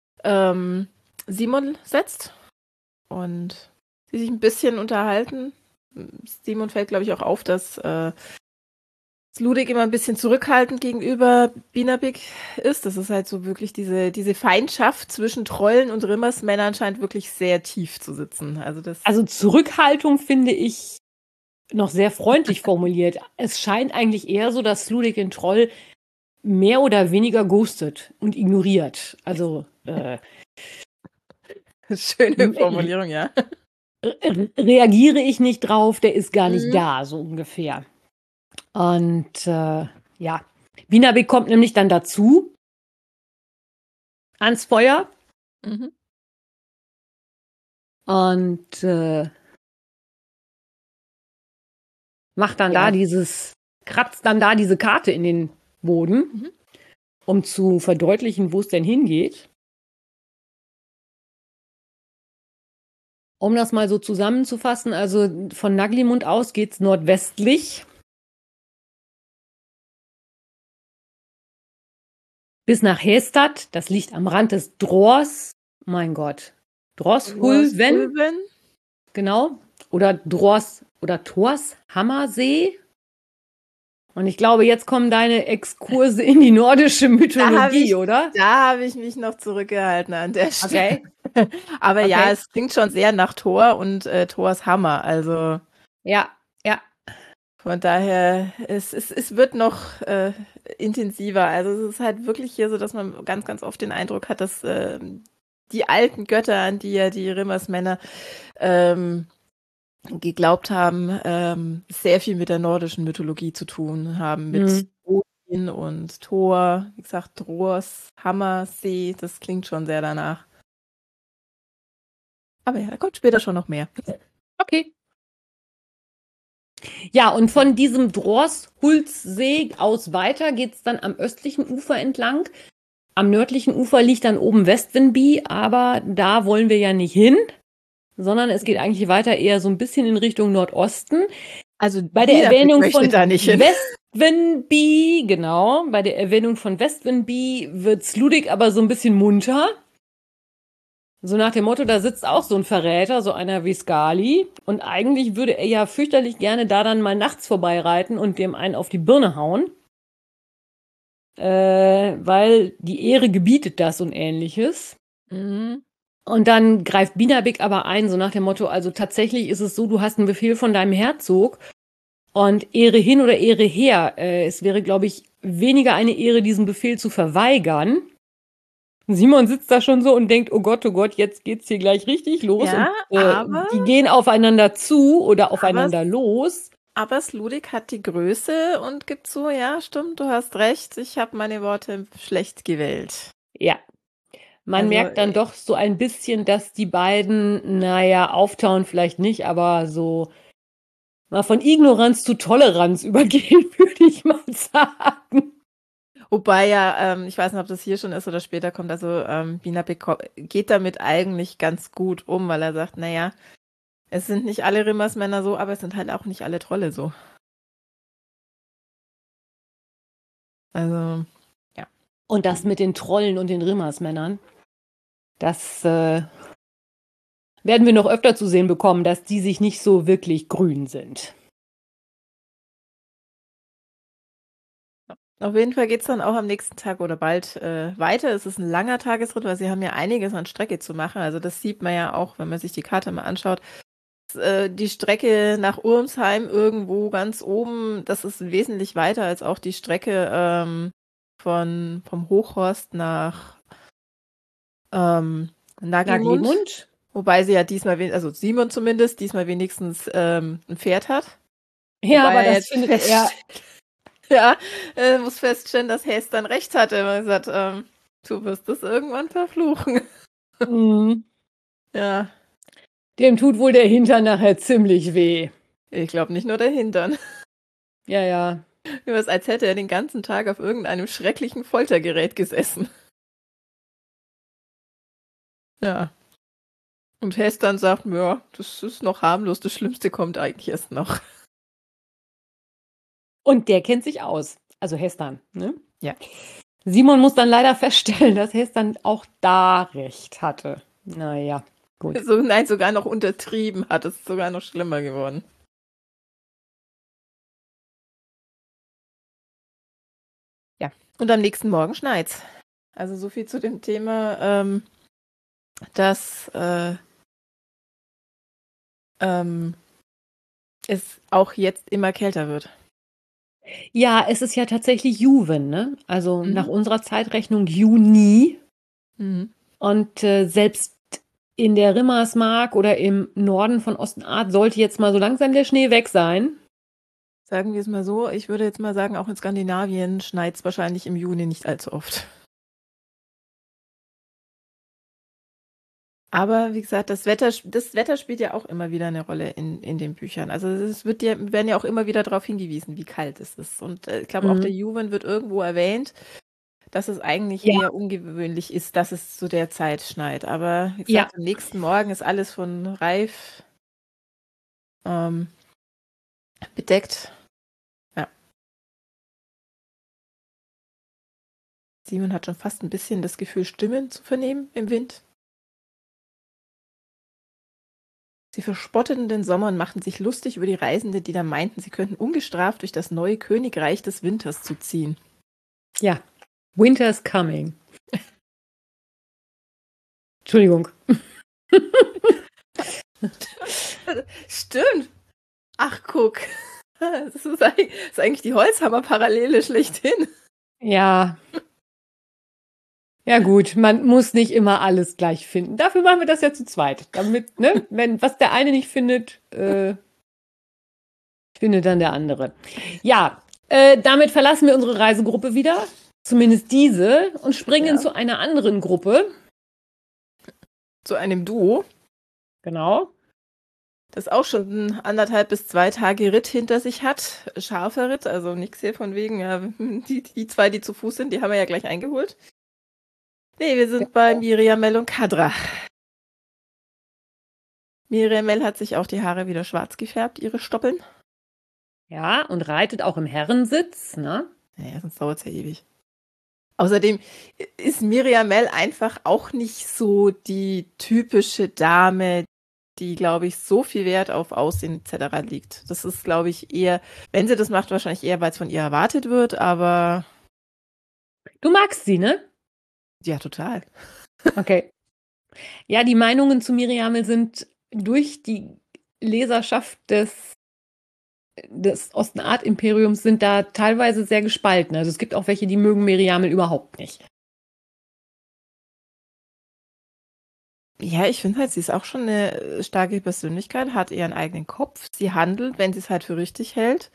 Simon setzt und sie sich ein bisschen unterhalten. Simon fällt, glaube ich, auch auf, dass Ludik immer ein bisschen zurückhaltend gegenüber Binabik ist. Das ist halt so wirklich diese Feindschaft zwischen Trollen und Rimmersmännern scheint wirklich sehr tief zu sitzen. Also Zurückhaltung finde ich noch sehr freundlich formuliert. Es scheint eigentlich eher so, dass Ludik den Troll mehr oder weniger ghostet und ignoriert. Also schöne Formulierung, ja. Reagiere ich nicht drauf, der ist gar nicht da, so ungefähr. Und ja, Binabik kommt nämlich dann dazu ans Feuer und macht dann kratzt dann da diese Karte in den Boden, um zu verdeutlichen, wo es denn hingeht. Um das mal so zusammenzufassen, also von Naglimund aus geht es nordwestlich bis nach Hestad. Das liegt am Rand des Drors. Mein Gott. Drosshulven. Genau. Oder Thors Hammersee. Und ich glaube, jetzt kommen deine Exkurse in die nordische Mythologie, oder? Da habe ich mich noch zurückgehalten an der Stelle. Okay. Aber ja, es klingt schon sehr nach Thor und Thors Hammer. Also ja. Von daher, es wird noch intensiver. Also es ist halt wirklich hier so, dass man ganz, ganz oft den Eindruck hat, dass die alten Götter, an die ja die Rimmersmänner geglaubt haben, sehr viel mit der nordischen Mythologie zu tun haben. Mit Odin und Thor, wie gesagt, Thors Hammersee, das klingt schon sehr danach. Aber ja, da kommt später schon noch mehr. Okay. Ja, und von diesem Drorshulzsee aus weiter geht es dann am östlichen Ufer entlang. Am nördlichen Ufer liegt dann oben Westwindby, aber da wollen wir ja nicht hin, sondern es geht eigentlich weiter eher so ein bisschen in Richtung Nordosten. Also Bei der Bienenbeck Erwähnung möchte von da nicht hin. Westwindbee, genau, bei der Erwähnung von Westwindbee wird Ludwig aber so ein bisschen munter. So nach dem Motto, da sitzt auch so ein Verräter, so einer wie Scully. Und eigentlich würde er ja fürchterlich gerne da dann mal nachts vorbeireiten und dem einen auf die Birne hauen. Weil die Ehre gebietet das und Ähnliches. Mhm. Und dann greift Bienenbeck aber ein, so nach dem Motto, also tatsächlich ist es so, du hast einen Befehl von deinem Herzog und Ehre hin oder Ehre her. Es wäre, glaube ich, weniger eine Ehre, diesen Befehl zu verweigern. Simon sitzt da schon so und denkt, oh Gott, jetzt geht's hier gleich richtig los. Ja, und aber- die gehen aufeinander zu oder aufeinander los. Aber Sludig hat die Größe und gibt so, ja, stimmt, du hast recht, ich habe meine Worte schlecht gewählt. Ja. Man Also, merkt dann doch so ein bisschen, dass die beiden, naja, auftauen vielleicht nicht, aber so mal von Ignoranz zu Toleranz übergehen, würde ich mal sagen. Wobei ja, ich weiß nicht, ob das hier schon ist oder später kommt, also Bienenbeck geht damit eigentlich ganz gut um, weil er sagt, naja, es sind nicht alle Rimmersmänner so, aber es sind halt auch nicht alle Trolle so. Also, Und das mit den Trollen und den Rimmersmännern, das werden wir noch öfter zu sehen bekommen, dass die sich nicht so wirklich grün sind. auf jeden Fall geht es dann auch am nächsten Tag oder bald weiter. Es ist ein langer Tagesritt, weil sie haben ja einiges an Strecke zu machen. Also das sieht man ja auch, wenn man sich die Karte mal anschaut. Die Strecke nach Urmsheim irgendwo ganz oben, das ist wesentlich weiter als auch die Strecke vom Hochhorst nach Nagamund. Nagamund? Wobei sie ja diesmal, also Simon zumindest, diesmal wenigstens ein Pferd hat. Ja, Wobei aber er das jetzt findet er. Ja, muss feststellen, dass Hess dann recht hatte. Er hat gesagt, du wirst es irgendwann verfluchen. Ja, Dem tut wohl der Hintern nachher ziemlich weh. ich glaube nicht nur der Hintern. Ja, ja. Als hätte er den ganzen Tag auf irgendeinem schrecklichen Foltergerät gesessen. Ja. Und Hess dann sagt, ja, das ist noch harmlos, das Schlimmste kommt eigentlich erst noch. Und der kennt sich aus. Also Hestan, ne? Ja. Simon muss dann leider feststellen, dass Hestan auch da recht hatte. Naja, gut. So, nein, sogar noch untertrieben hat. Es ist sogar noch schlimmer geworden. Ja. Und am nächsten Morgen schneit's. Also so viel zu dem Thema, dass es auch jetzt immer kälter wird. Ja, es ist ja tatsächlich Juwen, ne? Also Mhm. nach unserer Zeitrechnung Juni. Mhm. Und selbst in der Rimmersmark oder im Norden von Ostenart sollte jetzt mal so langsam der Schnee weg sein. Sagen wir es mal so, ich würde jetzt mal sagen, auch in Skandinavien schneit's wahrscheinlich im Juni nicht allzu oft. Aber wie gesagt, das Wetter spielt ja auch immer wieder eine Rolle in den Büchern. Also werden ja auch immer wieder darauf hingewiesen, wie kalt es ist. Und ich glaube, auch der Juwen wird irgendwo erwähnt, dass es eigentlich Ja. eher ungewöhnlich ist, dass es zu der Zeit schneit. Aber wie Ja. gesagt, am nächsten Morgen ist alles von Reif bedeckt. Ja. Simon hat schon fast ein bisschen das Gefühl, Stimmen zu vernehmen im Wind. Sie verspotteten den Sommer und machten sich lustig über die Reisenden, die da meinten, sie könnten ungestraft durch das neue Königreich des Winters zu ziehen. Ja. Winter's coming. Entschuldigung. Stimmt. Ach, guck. Das ist eigentlich die Holzhammer-Parallele schlechthin. Ja. Ja gut, man muss nicht immer alles gleich finden. Dafür machen wir das ja zu zweit. Damit, ne, was der eine nicht findet, findet dann der andere. Ja, damit verlassen wir unsere Reisegruppe wieder, zumindest diese, und springen zu einer anderen Gruppe. Zu einem Duo, Genau. das auch schon 1,5 bis 2 Tage Ritt hinter sich hat. Scharfer Ritt, also nichts hier von wegen, ja, die zwei, die zu Fuß sind, die haben wir ja gleich eingeholt. Nee, wir sind bei Miriamel und Kadra. Miriamel hat sich auch die Haare wieder schwarz gefärbt, ihre Stoppeln. Ja, und reitet auch im Herrensitz, ne? Naja, sonst dauert es ja ewig. Außerdem ist Miriamel einfach auch nicht so die typische Dame, die, glaube ich, so viel Wert auf Aussehen etc. liegt. Das ist, glaube ich, eher, wenn sie das macht, wahrscheinlich eher, weil es von ihr erwartet wird, aber Du magst sie, ne? ja, total. Okay. Ja, die Meinungen zu Miriamel sind durch die Leserschaft des Ostenart-Imperiums sind da teilweise sehr gespalten. Also es gibt auch welche, die mögen Miriamel überhaupt nicht. Ja, ich finde halt, sie ist auch schon eine starke Persönlichkeit, hat ihren eigenen Kopf. Sie handelt, wenn sie es halt für richtig hält.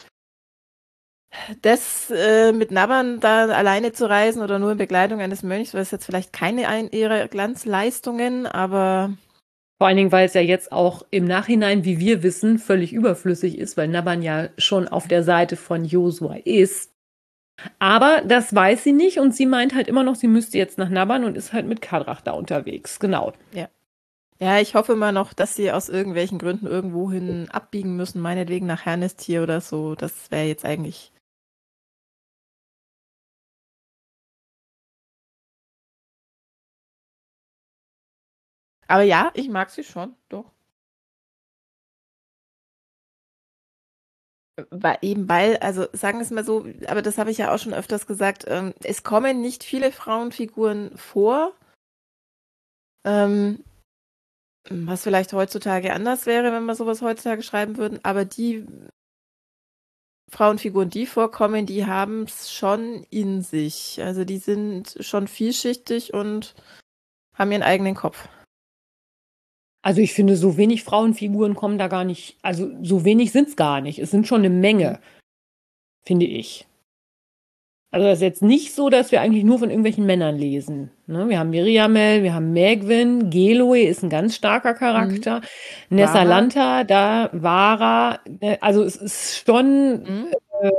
Das mit Naban da alleine zu reisen oder nur in Begleitung eines Mönchs, war jetzt vielleicht keine ihrer Glanzleistungen, aber Vor allen Dingen, weil es ja jetzt auch im Nachhinein, wie wir wissen, völlig überflüssig ist, weil Naban ja schon auf der Seite von Josua ist. Aber das weiß sie nicht und sie meint halt immer noch, sie müsste jetzt nach Naban und ist halt mit Kadrach da unterwegs. Genau. ja, ich hoffe mal noch, dass sie aus irgendwelchen Gründen irgendwohin abbiegen müssen, meinetwegen nach Hernestir oder so. Das wäre jetzt eigentlich. Aber ja, ich mag sie schon, doch. Weil, also sagen wir es mal so, aber das habe ich ja auch schon öfters gesagt, es kommen nicht viele Frauenfiguren vor, was vielleicht heutzutage anders wäre, wenn wir sowas heutzutage schreiben würden, aber die Frauenfiguren, die vorkommen, die haben es schon in sich. Also die sind schon vielschichtig und haben ihren eigenen Kopf. Also ich finde, so wenig Frauenfiguren kommen da gar nicht, also so wenig sind es gar nicht. Es sind schon eine Menge, finde ich. Also das ist jetzt nicht so, dass wir eigentlich nur von irgendwelchen Männern lesen. Ne? Wir haben Miriamel, wir haben Megwin, Geloe ist ein ganz starker Charakter. Nessalanta, da Vara, also es ist schon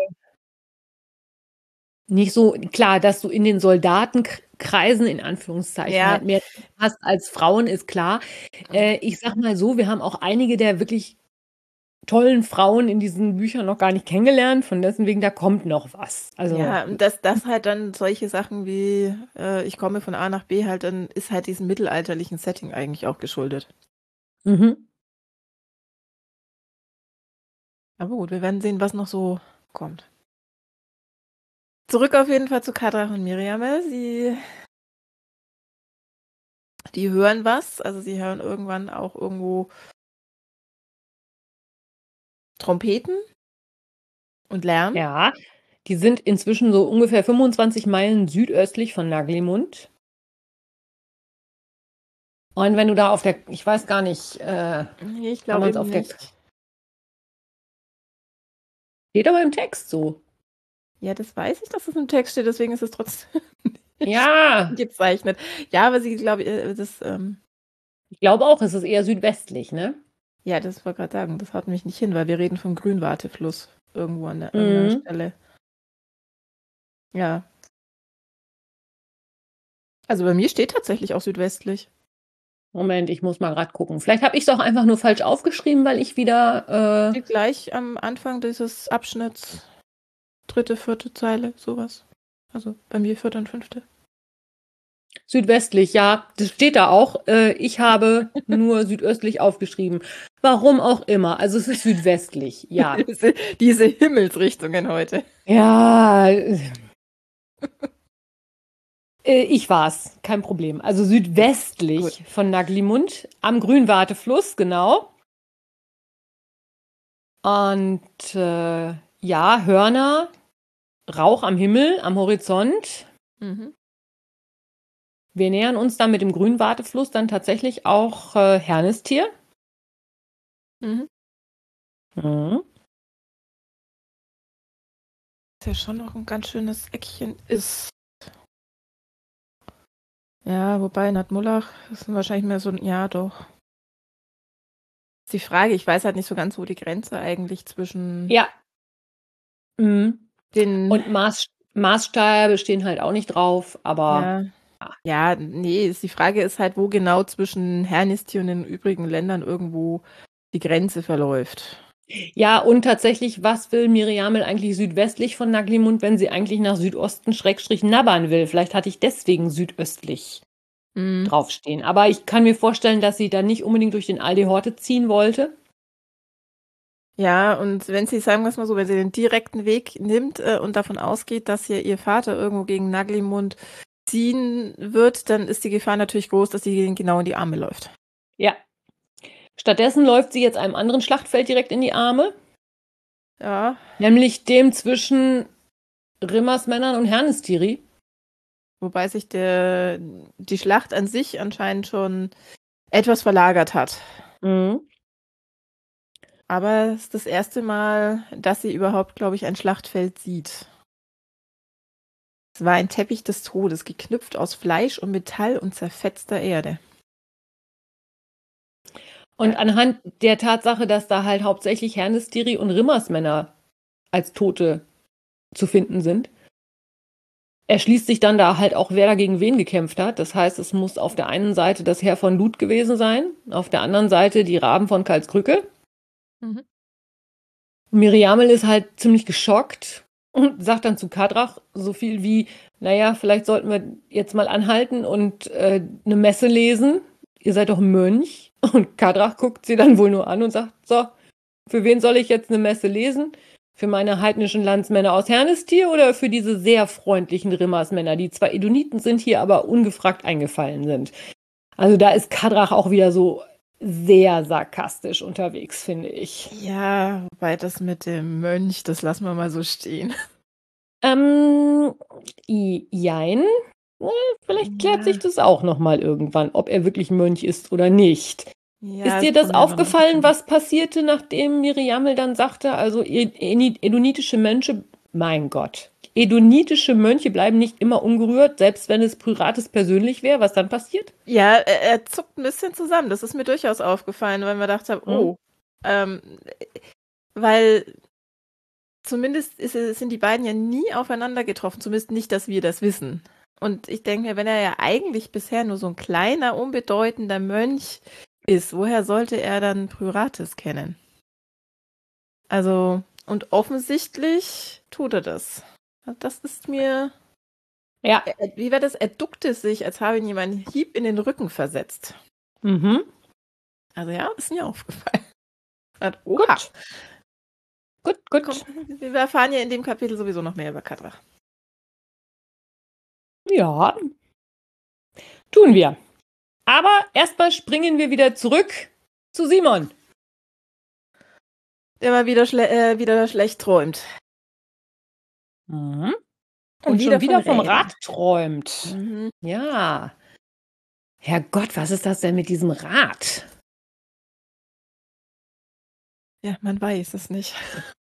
nicht so klar, dass du in den Soldatenkreisen in Anführungszeichen Ja. halt mehr hast als Frauen, ist klar. Ich sag mal so, wir haben auch einige der wirklich tollen Frauen in diesen Büchern noch gar nicht kennengelernt, von deswegen da kommt noch was. Also Ja, und das halt dann solche Sachen wie ich komme von A nach B halt, dann ist halt diesem mittelalterlichen Setting eigentlich auch geschuldet. Aber gut, wir werden sehen, was noch so kommt. Zurück auf jeden Fall zu Kadrach und Miriamel. Die hören was, also sie hören irgendwann auch irgendwo Trompeten und Lärm. Ja, die sind inzwischen so ungefähr 25 Meilen südöstlich von Naglimund. Und wenn du da auf der, ich weiß gar nicht, Nee, ich kann glaube man's eben auf der, nicht. steht aber im Text so. Ja, das weiß ich, dass es im Text steht, deswegen ist es trotzdem Ja, gezeichnet. Ja, aber sie, glaube ich, ich glaube auch, es ist eher südwestlich, ne? ja, das wollte ich gerade sagen, das haut mich nicht hin, weil wir reden vom Grünwartefluss irgendwo an irgendeiner Stelle. Ja. Also bei mir steht tatsächlich auch südwestlich. Moment, ich muss mal gerade gucken. Vielleicht habe ich es auch einfach nur falsch aufgeschrieben, weil ich wieder. Steht gleich am Anfang dieses Abschnitts, 3., 4. Zeile, sowas. Also bei mir 4. und 5. Südwestlich, ja, das steht da auch. Ich habe nur südöstlich aufgeschrieben. Warum auch immer. Also es ist südwestlich, ja. Diese Himmelsrichtungen heute. Ja. Ich war's, kein Problem. Also südwestlich von Naglimund am Grünwartefluss, genau. Und ja, Hörner, Rauch am Himmel, am Horizont. Mhm. Wir nähern uns dann mit dem Grünwartefluss dann tatsächlich auch Hernestir. Mhm. Mhm. Was ja schon noch ein ganz schönes Eckchen ist. Ja, wobei Nadmullach ist wahrscheinlich mehr so ein, ja doch. Ist die Frage, ich weiß halt nicht so ganz, wo die Grenze eigentlich zwischen Ja. Mhm. den. Und Maßstäbe stehen halt auch nicht drauf, aber Ja, nee, die Frage ist halt, wo genau zwischen Hernistir und den übrigen Ländern irgendwo die Grenze verläuft. Ja, und tatsächlich, was will Miriamel eigentlich südwestlich von Naglimund, wenn sie eigentlich nach Südosten Schrägstrich Nabbern will? Vielleicht hatte ich deswegen südöstlich Mhm. draufstehen. Aber ich kann mir vorstellen, dass sie da nicht unbedingt durch den Aldi-Horte ziehen wollte. Ja, und wenn sie, sagen wir es mal so, wenn sie den direkten Weg nimmt und davon ausgeht, dass hier ihr Vater irgendwo gegen Naglimund ziehen wird, dann ist die Gefahr natürlich groß, dass sie ihnen genau in die Arme läuft. Ja. Stattdessen läuft sie jetzt einem anderen Schlachtfeld direkt in die Arme, Ja, nämlich dem zwischen Rimmersmännern und Hernestiri. wobei sich die Schlacht an sich anscheinend schon etwas verlagert hat. Mhm. Aber es ist das erste Mal, dass sie überhaupt, glaube ich, ein Schlachtfeld sieht. Es war ein Teppich des Todes, geknüpft aus Fleisch und Metall und zerfetzter Erde. Und Ja. anhand der Tatsache, dass da halt hauptsächlich Hernestiri und Rimmersmänner als Tote zu finden sind, erschließt sich dann da halt auch, wer da gegen wen gekämpft hat. Das heißt, es muss auf der einen Seite das Heer von Lut gewesen sein, auf der anderen Seite die Raben von Karlskrücke. Mhm. Miriamel ist halt ziemlich geschockt und sagt dann zu Kadrach so viel wie, naja, vielleicht sollten wir jetzt mal anhalten und eine Messe lesen. Ihr seid doch ein Mönch. Und Kadrach guckt sie dann wohl nur an und sagt, so, für wen soll ich jetzt eine Messe lesen? Für meine heidnischen Landsmänner aus Hernestir oder für diese sehr freundlichen Rimmersmänner, die zwar Edoniten sind, hier aber ungefragt eingefallen sind? Also da ist Kadrach auch wieder so sehr sarkastisch unterwegs, finde ich. Ja, wobei das mit dem Mönch, das lassen wir mal so stehen. Ähm, jein. Vielleicht klärt sich das auch noch mal irgendwann, ob er wirklich Mönch ist oder nicht. Ja, Ist dir es das kommen ja immer noch aufgefallen, Details. was passierte, nachdem Miriamel dann sagte, also edonitische Mönche, mein Gott, edonitische Mönche bleiben nicht immer ungerührt, selbst wenn es Pyrates persönlich wäre, was dann passiert? Ja, er zuckt ein bisschen zusammen. Das ist mir durchaus aufgefallen, weil man gedacht habe, Hm? oh, weil zumindest sind die beiden ja nie aufeinander getroffen, zumindest nicht, dass wir das wissen. Und ich denke mir, wenn er ja eigentlich bisher nur so ein kleiner, unbedeutender Mönch ist, woher sollte er dann Pyrates kennen? Also, und offensichtlich tut er das. Das ist mir. Ja. Wie war das? Er duckte sich, als habe ihn jemand einen Hieb in den Rücken versetzt. Mhm. Also ja, ist mir aufgefallen. Oha. Gut. Gut. Komm, wir erfahren ja in dem Kapitel sowieso noch mehr über Kadrach. Ja, tun wir. Aber erstmal springen wir wieder zurück zu Simon. Der mal wieder schlecht träumt. Mhm. Und schon wieder vom Rad träumt. Mhm. Ja. Herrgott, was ist das denn mit diesem Rad? Ja, man weiß es nicht.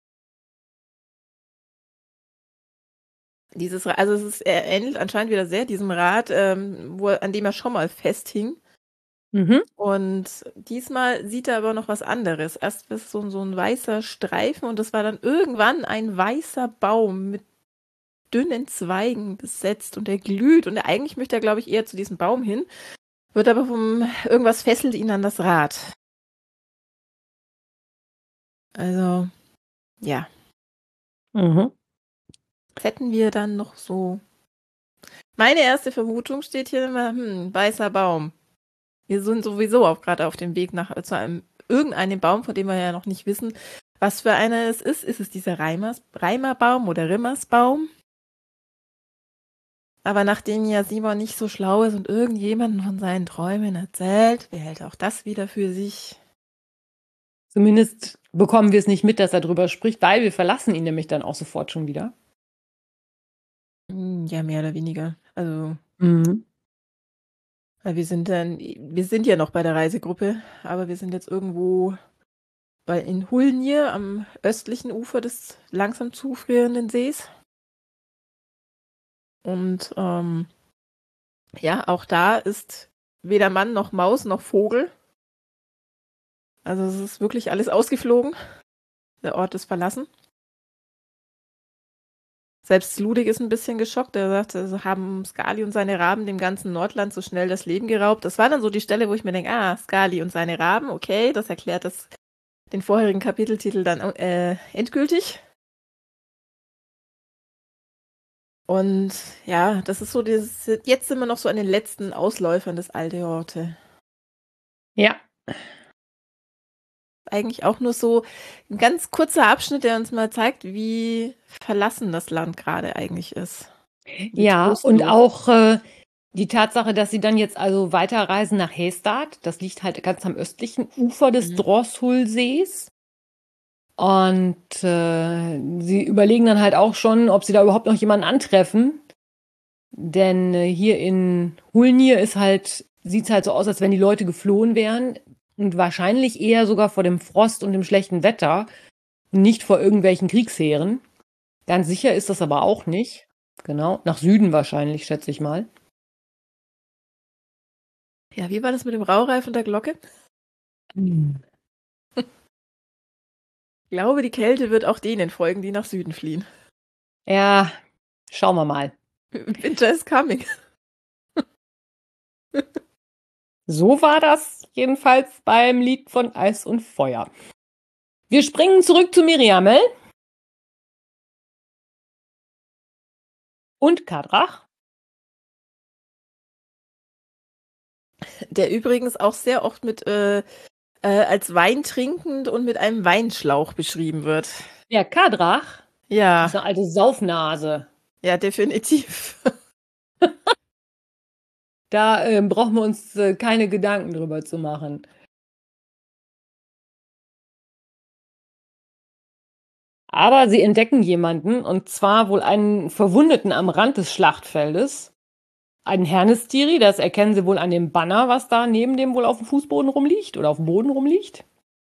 Also er ähnelt anscheinend wieder sehr diesem Rad, an dem er schon mal festhing. Mhm. Und diesmal sieht er aber noch was anderes. Erst ist so ein weißer Streifen und das war dann irgendwann ein weißer Baum mit dünnen Zweigen besetzt und der glüht. Und eigentlich möchte er, glaube ich, eher zu diesem Baum hin, wird aber irgendwas fesselt ihn an das Rad. Also, ja. Mhm. Hätten wir dann noch so. Meine erste Vermutung steht hier immer, weißer Baum. Wir sind sowieso auch gerade auf dem Weg zu irgendeinem Baum, von dem wir ja noch nicht wissen, was für einer es ist. Ist es dieser Reimerbaum oder Rimmersbaum? Aber nachdem ja Simon nicht so schlau ist und irgendjemanden von seinen Träumen erzählt, behält auch das wieder für sich. Zumindest bekommen wir es nicht mit, dass er drüber spricht, weil wir verlassen ihn nämlich dann auch sofort schon wieder. Ja, mehr oder weniger. Also, Mhm. wir sind ja noch bei der Reisegruppe, aber wir sind jetzt irgendwo in Hulnir am östlichen Ufer des langsam zufrierenden Sees. Und ja, auch da ist weder Mann noch Maus noch Vogel. Also es ist wirklich alles ausgeflogen. Der Ort ist verlassen. Selbst Ludig ist ein bisschen geschockt. Er sagt, also haben Skali und seine Raben dem ganzen Nordland so schnell das Leben geraubt. Das war dann so die Stelle, wo ich mir denke, Skali und seine Raben, okay, das erklärt das den vorherigen Kapiteltitel dann endgültig. Und ja, das ist so jetzt sind wir noch so an den letzten Ausläufern des Aldeorte. Ja. Eigentlich auch nur so ein ganz kurzer Abschnitt, der uns mal zeigt, wie verlassen das Land gerade eigentlich ist. Wie Ja, und trostlos. auch die Tatsache, dass sie dann jetzt also weiterreisen nach Hestad, das liegt halt ganz am östlichen Ufer des Mhm. Drossulsees. Und sie überlegen dann halt auch schon, ob sie da überhaupt noch jemanden antreffen. Denn hier in Hulnir sieht es halt so aus, als wenn die Leute geflohen wären. Und wahrscheinlich eher sogar vor dem Frost und dem schlechten Wetter. Und nicht vor irgendwelchen Kriegsheeren. Ganz sicher ist das aber auch nicht. Genau, nach Süden wahrscheinlich, schätze ich mal. Ja, wie war das mit dem Raureif und der Glocke? Ich glaube, die Kälte wird auch denen folgen, die nach Süden fliehen. Ja, schauen wir mal. Winter is coming. So war das jedenfalls beim Lied von Eis und Feuer. Wir springen zurück zu Miriamel und Kadrach. Der übrigens auch sehr oft mit als weintrinkend und mit einem Weinschlauch beschrieben wird. Ja, Kadrach Ja, ist eine alte Saufnase. ja, definitiv. Da brauchen wir uns keine Gedanken drüber zu machen. Aber sie entdecken jemanden, und zwar wohl einen Verwundeten am Rand des Schlachtfeldes. Einen Hernestiri, das erkennen sie wohl an dem Banner, was da neben dem wohl auf dem Fußboden rumliegt oder auf dem Boden rumliegt.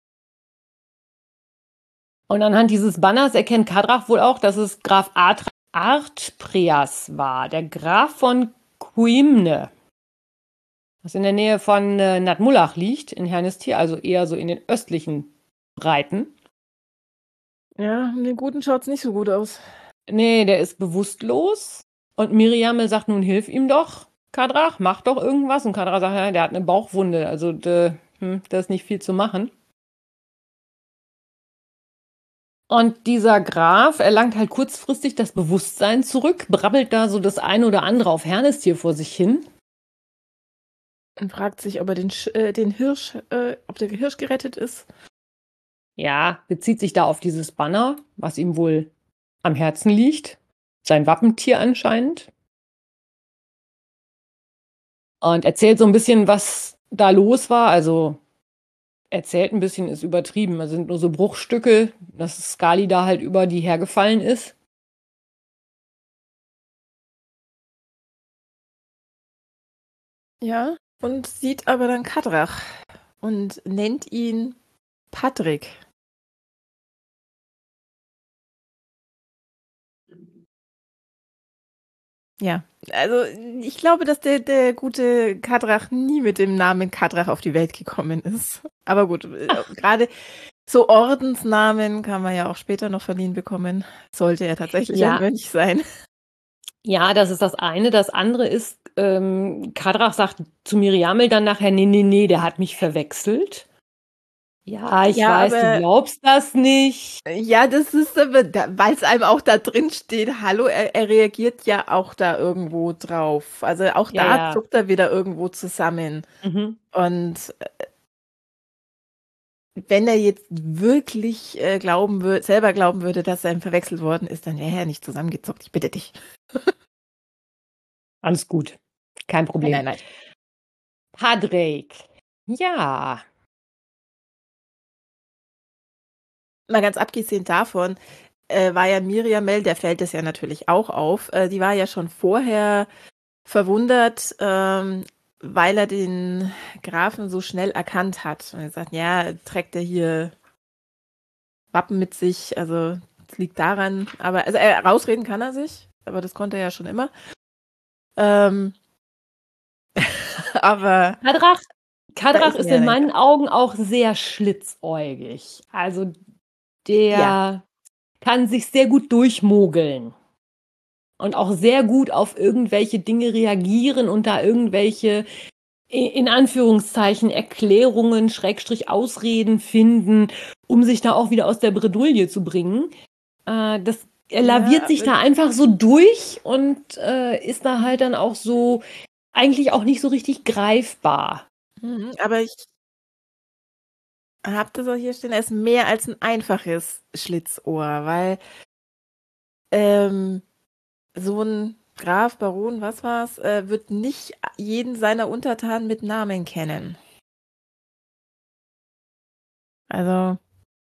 Und anhand dieses Banners erkennt Kadrach wohl auch, dass es Graf Artpreas war, der Graf von Quimne, was in der Nähe von Nadmullach liegt, in Hernestir, also eher so in den östlichen Breiten. Ja, um den Guten schaut's nicht so gut aus. Nee, der ist bewusstlos. Und Miriamel sagt, nun hilf ihm doch, Kadrach, mach doch irgendwas. Und Kadrach sagt, ja, der hat eine Bauchwunde, also da ist nicht viel zu machen. Und dieser Graf erlangt halt kurzfristig das Bewusstsein zurück, brabbelt da so das eine oder andere auf Hernestir vor sich hin. Und fragt sich, ob er ob der Hirsch gerettet ist. Ja, bezieht sich da auf dieses Banner, was ihm wohl am Herzen liegt. Sein Wappentier anscheinend. Und erzählt so ein bisschen, was da los war. Also erzählt ein bisschen, ist übertrieben. Es sind nur so Bruchstücke, dass Skali da halt über die hergefallen ist. Ja, und sieht aber dann Kadrach und nennt ihn Patrick. Ja, also ich glaube, dass der gute Kadrach nie mit dem Namen Kadrach auf die Welt gekommen ist. Aber gut, gerade so Ordensnamen kann man ja auch später noch verliehen bekommen. Sollte er tatsächlich ein Mönch sein. Ja, das ist das eine. Das andere ist, Kadrach sagt zu Miriamel dann nachher, nee, der hat mich verwechselt. Ja, ich weiß, du glaubst das nicht. Ja, das ist aber, weil es einem auch da drin steht, hallo, er reagiert ja auch da irgendwo drauf. Also auch da zuckt er wieder irgendwo zusammen. Mhm. Und wenn er jetzt wirklich selber glauben würde, dass er ihm verwechselt worden ist, dann wäre er nicht zusammengezuckt. Ich bitte dich. Alles gut. Kein Problem. Nein. Patrick. Ja. Mal ganz abgesehen davon, war ja Miriamel, der fällt es ja natürlich auch auf, die war ja schon vorher verwundert, weil er den Grafen so schnell erkannt hat. Und er sagt, ja, trägt er hier Wappen mit sich, also es liegt daran, aber also rausreden kann er sich, aber das konnte er ja schon immer. Aber Kadrach ist in meinen Augen auch sehr schlitzäugig. Also der kann sich sehr gut durchmogeln und auch sehr gut auf irgendwelche Dinge reagieren und da irgendwelche, in Anführungszeichen, Erklärungen, Schrägstrich Ausreden finden, um sich da auch wieder aus der Bredouille zu bringen. Er laviert sich da einfach so durch und ist da halt dann auch so eigentlich auch nicht so richtig greifbar. Aber ich habe das auch hier stehen, er ist mehr als ein einfaches Schlitzohr, weil so ein Graf, Baron, was war's, wird nicht jeden seiner Untertanen mit Namen kennen. Also,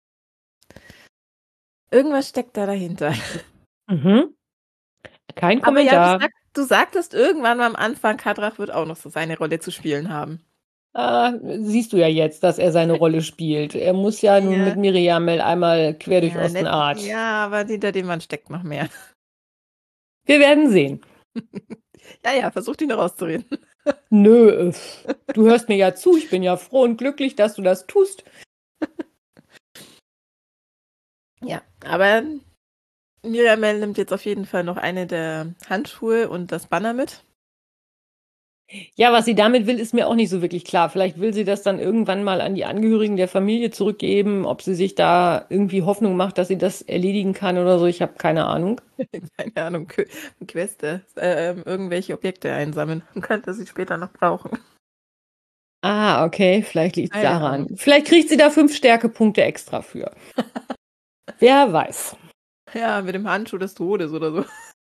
irgendwas steckt da dahinter. Mhm. Kein Aber ja, Kommentar. du sagtest irgendwann mal am Anfang, Kadrach wird auch noch so seine Rolle zu spielen haben. Siehst du ja jetzt, dass er seine Rolle spielt. Er muss ja nun mit Miriamel einmal quer durch Ostenart. Ja, aber hinter dem Mann steckt noch mehr. Wir werden sehen. Ja, versucht ihn noch rauszureden. Nö, du hörst mir ja zu. Ich bin ja froh und glücklich, dass du das tust. Ja, aber Miriamel nimmt jetzt auf jeden Fall noch eine der Handschuhe und das Banner mit. Ja, was sie damit will, ist mir auch nicht so wirklich klar. Vielleicht will sie das dann irgendwann mal an die Angehörigen der Familie zurückgeben, ob sie sich da irgendwie Hoffnung macht, dass sie das erledigen kann oder so. Ich habe keine Ahnung. Keine Ahnung, Queste, irgendwelche Objekte einsammeln. Man könnte sie später noch brauchen. Okay, vielleicht liegt es daran. Vielleicht kriegt sie da 5 Stärkepunkte extra für. Wer weiß. Ja, mit dem Handschuh des Todes oder so.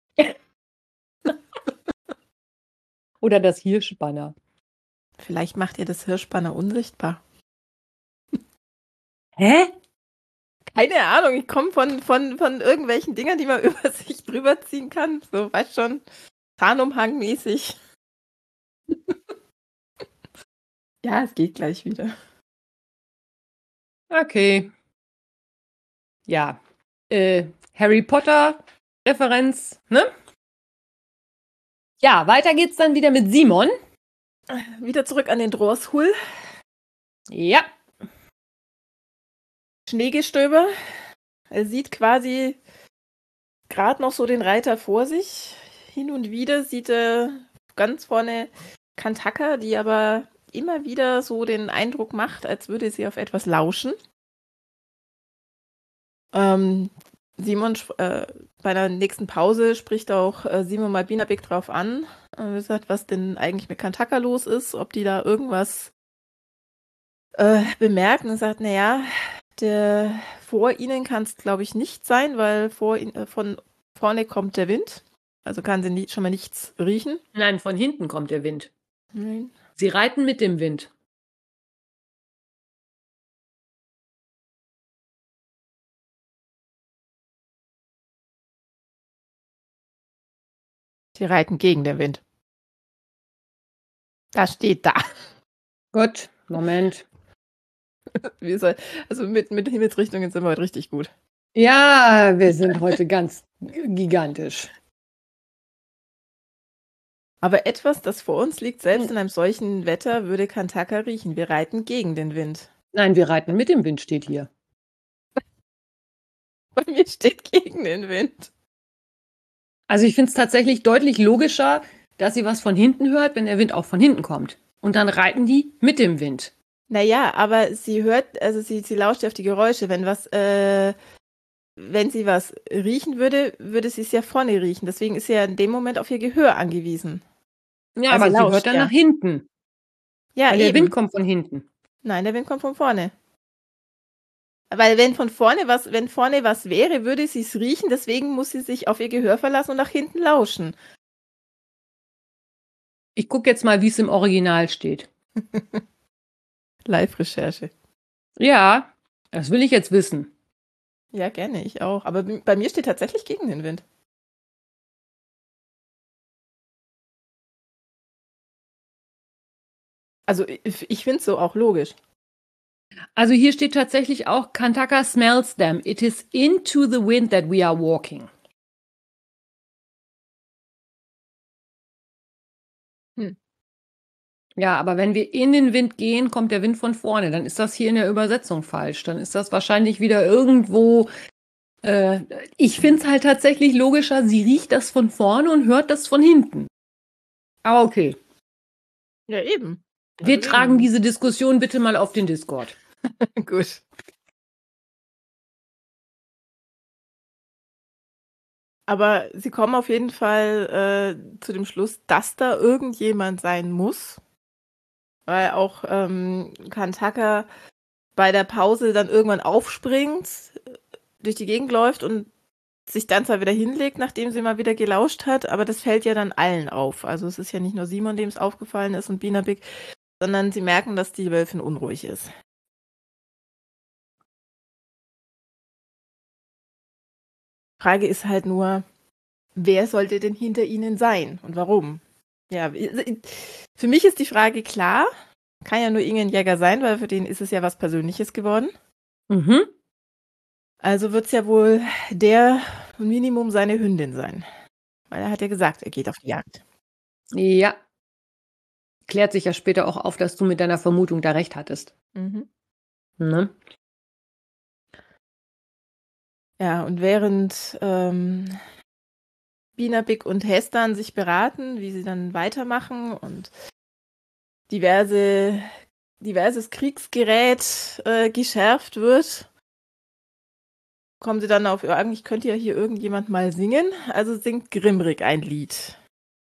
Oder das Hirschbanner. Vielleicht macht ihr das Hirschbanner unsichtbar. Hä? Keine Ahnung, ich komme von irgendwelchen Dingern, die man über sich drüber ziehen kann. So, weißt schon, Tarnumhang mäßig. Ja, es geht gleich wieder. Okay. Ja. Harry Potter Referenz, ne? Ja, weiter geht's dann wieder mit Simon. Wieder zurück an den Drorshull. Ja. Schneegestöber. Er sieht quasi gerade noch so den Reiter vor sich. Hin und wieder sieht er ganz vorne Kantaka, die aber immer wieder so den Eindruck macht, als würde sie auf etwas lauschen. Simon, bei der nächsten Pause spricht auch Simon mal Binabik drauf an, sagt, was denn eigentlich mit Kantaka los ist, ob die da irgendwas bemerken und sagt, naja, vor ihnen kann es, glaube ich, nicht sein, weil von vorne kommt der Wind. Also kann sie schon mal nichts riechen. Nein, von hinten kommt der Wind. Nein. Sie reiten mit dem Wind. Sie reiten gegen den Wind. Das steht da. Gut, Moment. Also mit Himmelsrichtungen sind wir heute richtig gut. Ja, wir sind heute ganz gigantisch. Aber etwas, das vor uns liegt, selbst in einem solchen Wetter, würde Kantaka riechen. Wir reiten gegen den Wind. Nein, wir reiten mit dem Wind, steht hier. Bei mir steht gegen den Wind. Also ich finde es tatsächlich deutlich logischer, dass sie was von hinten hört, wenn der Wind auch von hinten kommt. Und dann reiten die mit dem Wind. Naja, aber sie hört, also sie lauscht auf die Geräusche. Wenn sie was riechen würde, würde sie es ja vorne riechen. Deswegen ist sie ja in dem Moment auf ihr Gehör angewiesen. Ja, aber sie hört dann nach hinten. Ja, weil der Wind kommt von hinten. Nein, der Wind kommt von vorne. Weil wenn vorne was wäre, würde sie es riechen, deswegen muss sie sich auf ihr Gehör verlassen und nach hinten lauschen. Ich gucke jetzt mal, wie es im Original steht. Live-Recherche. Ja, das will ich jetzt wissen. Ja, gerne, ich auch. Aber bei mir steht tatsächlich gegen den Wind. Also ich finde es so auch logisch. Also hier steht tatsächlich auch, Kantaka smells them. It is into the wind that we are walking. Ja, aber wenn wir in den Wind gehen, kommt der Wind von vorne. Dann ist das hier in der Übersetzung falsch. Dann ist das wahrscheinlich wieder irgendwo. Ich finde es halt tatsächlich logischer, sie riecht das von vorne und hört das von hinten. Aber okay. Ja, eben. Wir tragen diese Diskussion bitte mal auf den Discord. Gut. Aber sie kommen auf jeden Fall zu dem Schluss, dass da irgendjemand sein muss. Weil auch Kantaka bei der Pause dann irgendwann aufspringt, durch die Gegend läuft und sich dann zwar wieder hinlegt, nachdem sie mal wieder gelauscht hat, aber das fällt ja dann allen auf. Also es ist ja nicht nur Simon, dem es aufgefallen ist und Binabik, sondern sie merken, dass die Wölfin unruhig ist. Frage ist halt nur, wer sollte denn hinter ihnen sein und warum? Ja, für mich ist die Frage klar. Kann ja nur Ingen Jäger sein, weil für den ist es ja was Persönliches geworden. Mhm. Also wird es ja wohl der Minimum seine Hündin sein. Weil er hat ja gesagt, er geht auf die Jagd. Ja. Klärt sich ja später auch auf, dass du mit deiner Vermutung da recht hattest. Mhm. Ne? Ja, und während Binabik und Hestan sich beraten, wie sie dann weitermachen und diverses Kriegsgerät geschärft wird, kommen sie dann auf, eigentlich könnte ja hier irgendjemand mal singen. Also singt Grimrik ein Lied.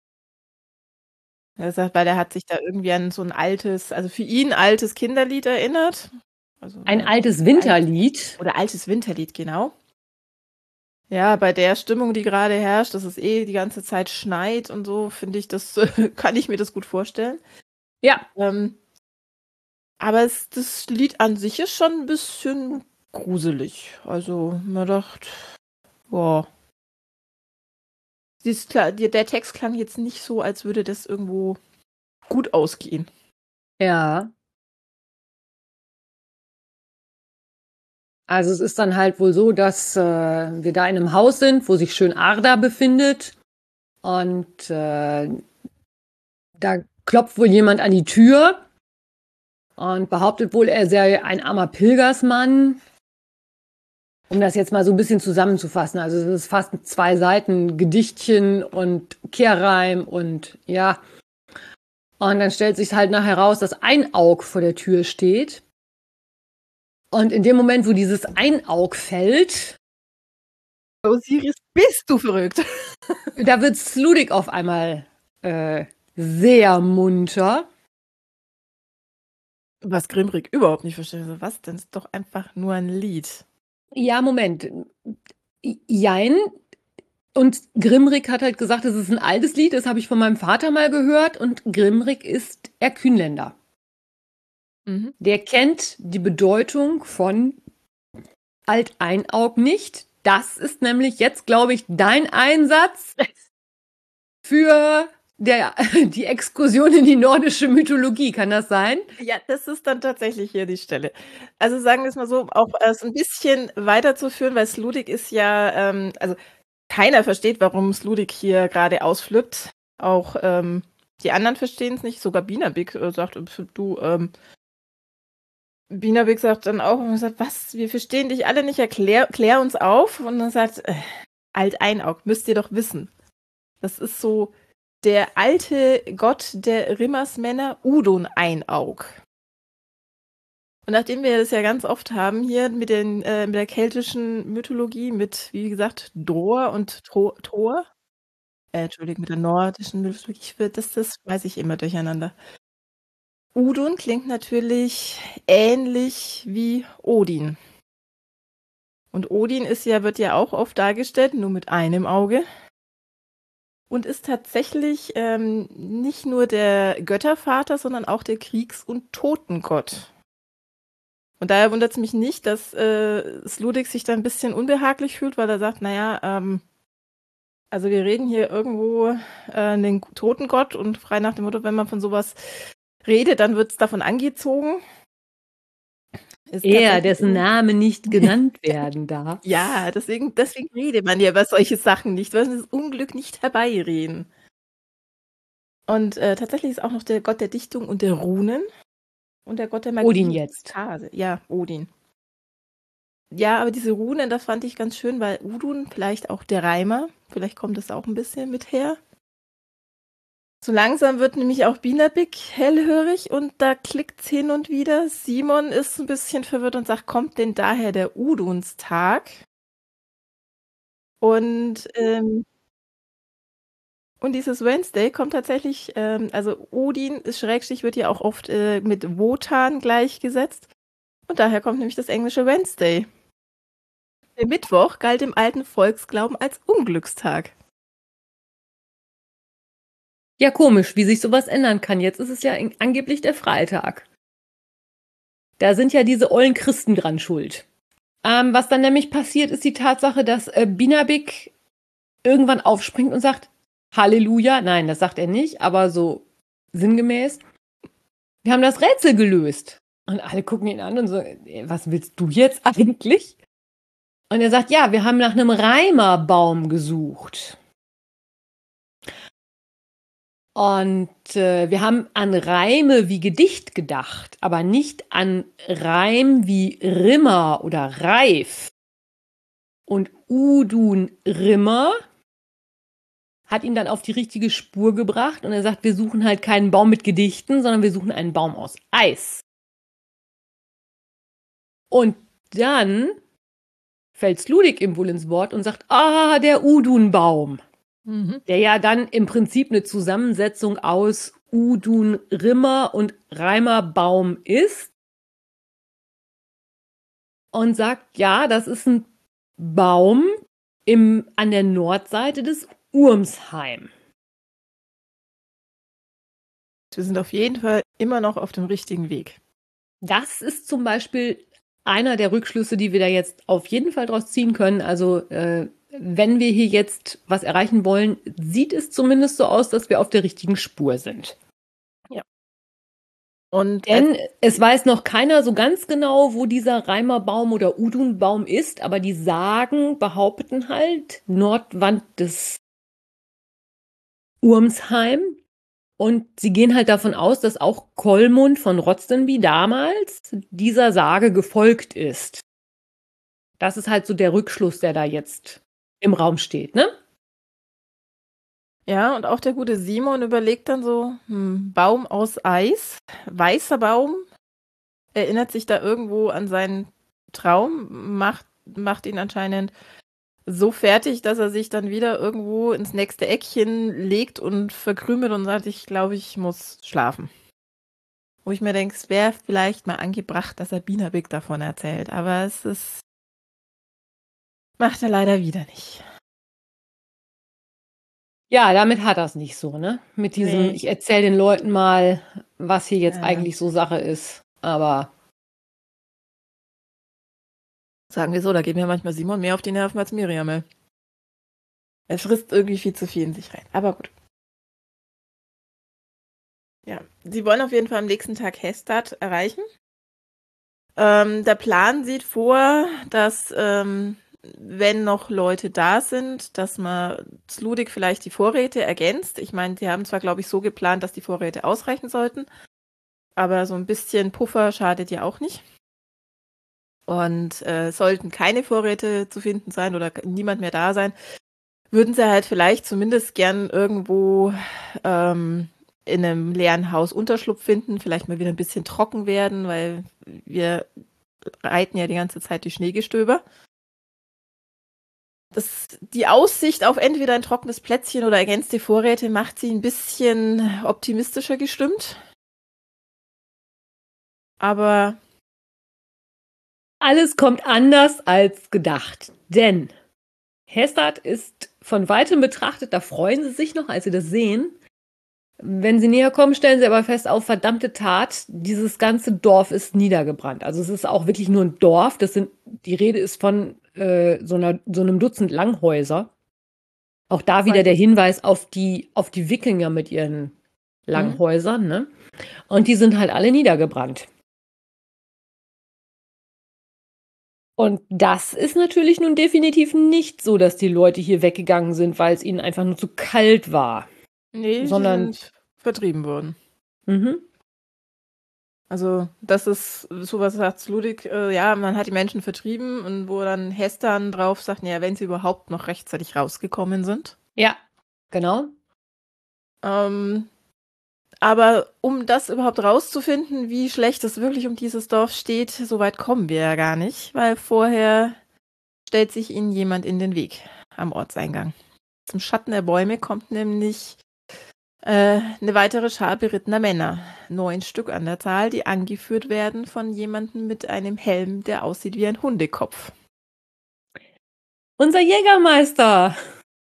Er sagt, weil er hat sich da irgendwie an so ein altes, also für ihn altes Kinderlied erinnert. Also, Ein altes Winterlied. Oder altes Winterlied, genau. Ja, bei der Stimmung, die gerade herrscht, dass es die ganze Zeit schneit und so, finde ich, kann ich mir das gut vorstellen. Ja. Aber das Lied an sich ist schon ein bisschen gruselig. Also man dachte, boah. Der Text klang jetzt nicht so, als würde das irgendwo gut ausgehen. Ja. Also es ist dann halt wohl so, dass wir da in einem Haus sind, wo sich schön Arda befindet. Und da klopft wohl jemand an die Tür und behauptet wohl, er sei ein armer Pilgersmann. Um das jetzt mal so ein bisschen zusammenzufassen. Also es ist fast 2 Seiten Gedichtchen und Kehrreim und ja. Und dann stellt sich halt nachher raus, dass ein Aug vor der Tür steht. Und in dem Moment, wo dieses Einaug fällt, Osiris, bist du verrückt? da wird Sludig auf einmal sehr munter. Was Grimrik überhaupt nicht versteht. Also, was denn? Das ist doch einfach nur ein Lied. Ja, Moment. Jein. Und Grimrik hat halt gesagt, es ist ein altes Lied, das habe ich von meinem Vater mal gehört. Und Grimrik ist Erkünländer. Mhm. Der kennt die Bedeutung von Alteinaug nicht. Das ist nämlich jetzt, glaube ich, dein Einsatz für die Exkursion in die nordische Mythologie. Kann das sein? Ja, das ist dann tatsächlich hier die Stelle. Also sagen wir es mal so, auch es ein bisschen weiterzuführen, weil Sludig ist ja, also keiner versteht, warum Sludig hier gerade ausflippt. Auch die anderen verstehen es nicht. Sogar Binabik sagt, Binabik sagt dann auch, was, wir verstehen dich alle nicht, klär uns auf. Und dann sagt, Alteinaug, müsst ihr doch wissen. Das ist so der alte Gott der Rimmersmänner, Udon Einaug. Und nachdem wir das ja ganz oft haben hier mit der keltischen Mythologie, mit, wie gesagt, Dor und Thor, Entschuldigung, mit der nordischen Mythologie, das weiß ich immer durcheinander. Udon klingt natürlich ähnlich wie Odin. Und Odin wird ja auch oft dargestellt, nur mit einem Auge. Und ist tatsächlich nicht nur der Göttervater, sondern auch der Kriegs- und Totengott. Und daher wundert es mich nicht, dass Sludig sich da ein bisschen unbehaglich fühlt, weil er sagt, naja, also wir reden hier irgendwo den Totengott und frei nach dem Motto, wenn man von sowas redet, dann wird es davon angezogen. Er, dessen Name nicht genannt werden darf. Ja, deswegen redet man ja über solche Sachen nicht, weil das Unglück nicht herbeireden. Und tatsächlich ist auch noch der Gott der Dichtung und der Runen und der Gott der Magie. Odin jetzt. Ja, Odin. Ja, aber diese Runen, das fand ich ganz schön, weil Udun, vielleicht auch der Reimer, vielleicht kommt das auch ein bisschen mit her. So langsam wird nämlich auch Binabik hellhörig und da klickt's hin und wieder. Simon ist ein bisschen verwirrt und sagt, kommt denn daher der Udunstag? Und dieses Wednesday kommt tatsächlich, also Odin ist Schrägstrich, wird ja auch oft mit Wotan gleichgesetzt. Und daher kommt nämlich das englische Wednesday. Der Mittwoch galt im alten Volksglauben als Unglückstag. Ja, komisch, wie sich sowas ändern kann. Jetzt ist es ja angeblich der Freitag. Da sind ja diese ollen Christen dran schuld. Was dann nämlich passiert, ist die Tatsache, dass Binabik irgendwann aufspringt und sagt, Halleluja. Nein, das sagt er nicht, aber so sinngemäß. Wir haben das Rätsel gelöst. Und alle gucken ihn an und so, was willst du jetzt eigentlich? Und er sagt, ja, wir haben nach einem Reimerbaum gesucht. Und wir haben an Reime wie Gedicht gedacht, aber nicht an Reim wie Rimmer oder Reif. Und Udun Rimmer hat ihn dann auf die richtige Spur gebracht und er sagt, wir suchen halt keinen Baum mit Gedichten, sondern wir suchen einen Baum aus Eis. Und dann fällt Sludig ihm wohl ins Wort und sagt, der Udun-Baum. Der ja dann im Prinzip eine Zusammensetzung aus Udun, Rimmer und Reimerbaum ist. Und sagt, ja, das ist ein Baum an der Nordseite des Urmsheim. Wir sind auf jeden Fall immer noch auf dem richtigen Weg. Das ist zum Beispiel einer der Rückschlüsse, die wir da jetzt auf jeden Fall draus ziehen können. Also wenn wir hier jetzt was erreichen wollen, sieht es zumindest so aus, dass wir auf der richtigen Spur sind. Ja. Denn es weiß noch keiner so ganz genau, wo dieser Reimerbaum oder Udun-Baum ist, aber die behaupten halt Nordwand des Urmsheim. Und sie gehen halt davon aus, dass auch Kolmund von Rotstenby damals dieser Sage gefolgt ist. Das ist halt so der Rückschluss, der da jetzt im Raum steht, ne? Ja, und auch der gute Simon überlegt dann so, Baum aus Eis, weißer Baum, erinnert sich da irgendwo an seinen Traum, macht ihn anscheinend so fertig, dass er sich dann wieder irgendwo ins nächste Eckchen legt und verkrümelt und sagt, ich glaube, ich muss schlafen. Wo ich mir denke, es wäre vielleicht mal angebracht, dass er Binabik davon erzählt, aber macht er leider wieder nicht. Ja, damit hat er es nicht so, ne? Mit diesem, Ich erzähle den Leuten mal, was hier jetzt eigentlich so Sache ist, aber sagen wir so, da geht mir manchmal Simon mehr auf die Nerven als Miriam. Er frisst irgendwie viel zu viel in sich rein. Aber gut. Ja, sie wollen auf jeden Fall am nächsten Tag Hestad erreichen. Der Plan sieht vor, dass, wenn noch Leute da sind, dass man Sludig vielleicht die Vorräte ergänzt. Ich meine, sie haben zwar, glaube ich, so geplant, dass die Vorräte ausreichen sollten, aber so ein bisschen Puffer schadet ja auch nicht. Und sollten keine Vorräte zu finden sein oder niemand mehr da sein, würden sie halt vielleicht zumindest gern irgendwo in einem leeren Haus Unterschlupf finden, vielleicht mal wieder ein bisschen trocken werden, weil wir reiten ja die ganze Zeit die Schneegestöber. Die Aussicht auf entweder ein trockenes Plätzchen oder ergänzte Vorräte macht sie ein bisschen optimistischer gestimmt. Aber alles kommt anders als gedacht. Denn Hestad ist von weitem betrachtet, da freuen sie sich noch, als sie das sehen. Wenn sie näher kommen, stellen sie aber fest, auf verdammte Tat, dieses ganze Dorf ist niedergebrannt. Also es ist auch wirklich nur ein Dorf. Die Rede ist von so einem Dutzend Langhäuser. Auch da wieder der Hinweis auf die Wikinger mit ihren Langhäusern, ne? Und die sind halt alle niedergebrannt. Und das ist natürlich nun definitiv nicht so, dass die Leute hier weggegangen sind, weil es ihnen einfach nur zu kalt war. Nee, sondern sie sind vertrieben worden. Mhm. Also das ist, sowas sagt Sludig, ja, man hat die Menschen vertrieben und wo dann Hestern drauf sagt, ja, wenn sie überhaupt noch rechtzeitig rausgekommen sind. Ja, genau. Aber um das überhaupt rauszufinden, wie schlecht es wirklich um dieses Dorf steht, so weit kommen wir ja gar nicht, weil vorher stellt sich ihnen jemand in den Weg. am Ortseingang. Zum Schatten der Bäume kommt nämlich eine weitere Schar berittener Männer. 9 Stück an der Zahl, die angeführt werden von jemandem mit einem Helm, der aussieht wie ein Hundekopf. Unser Jägermeister.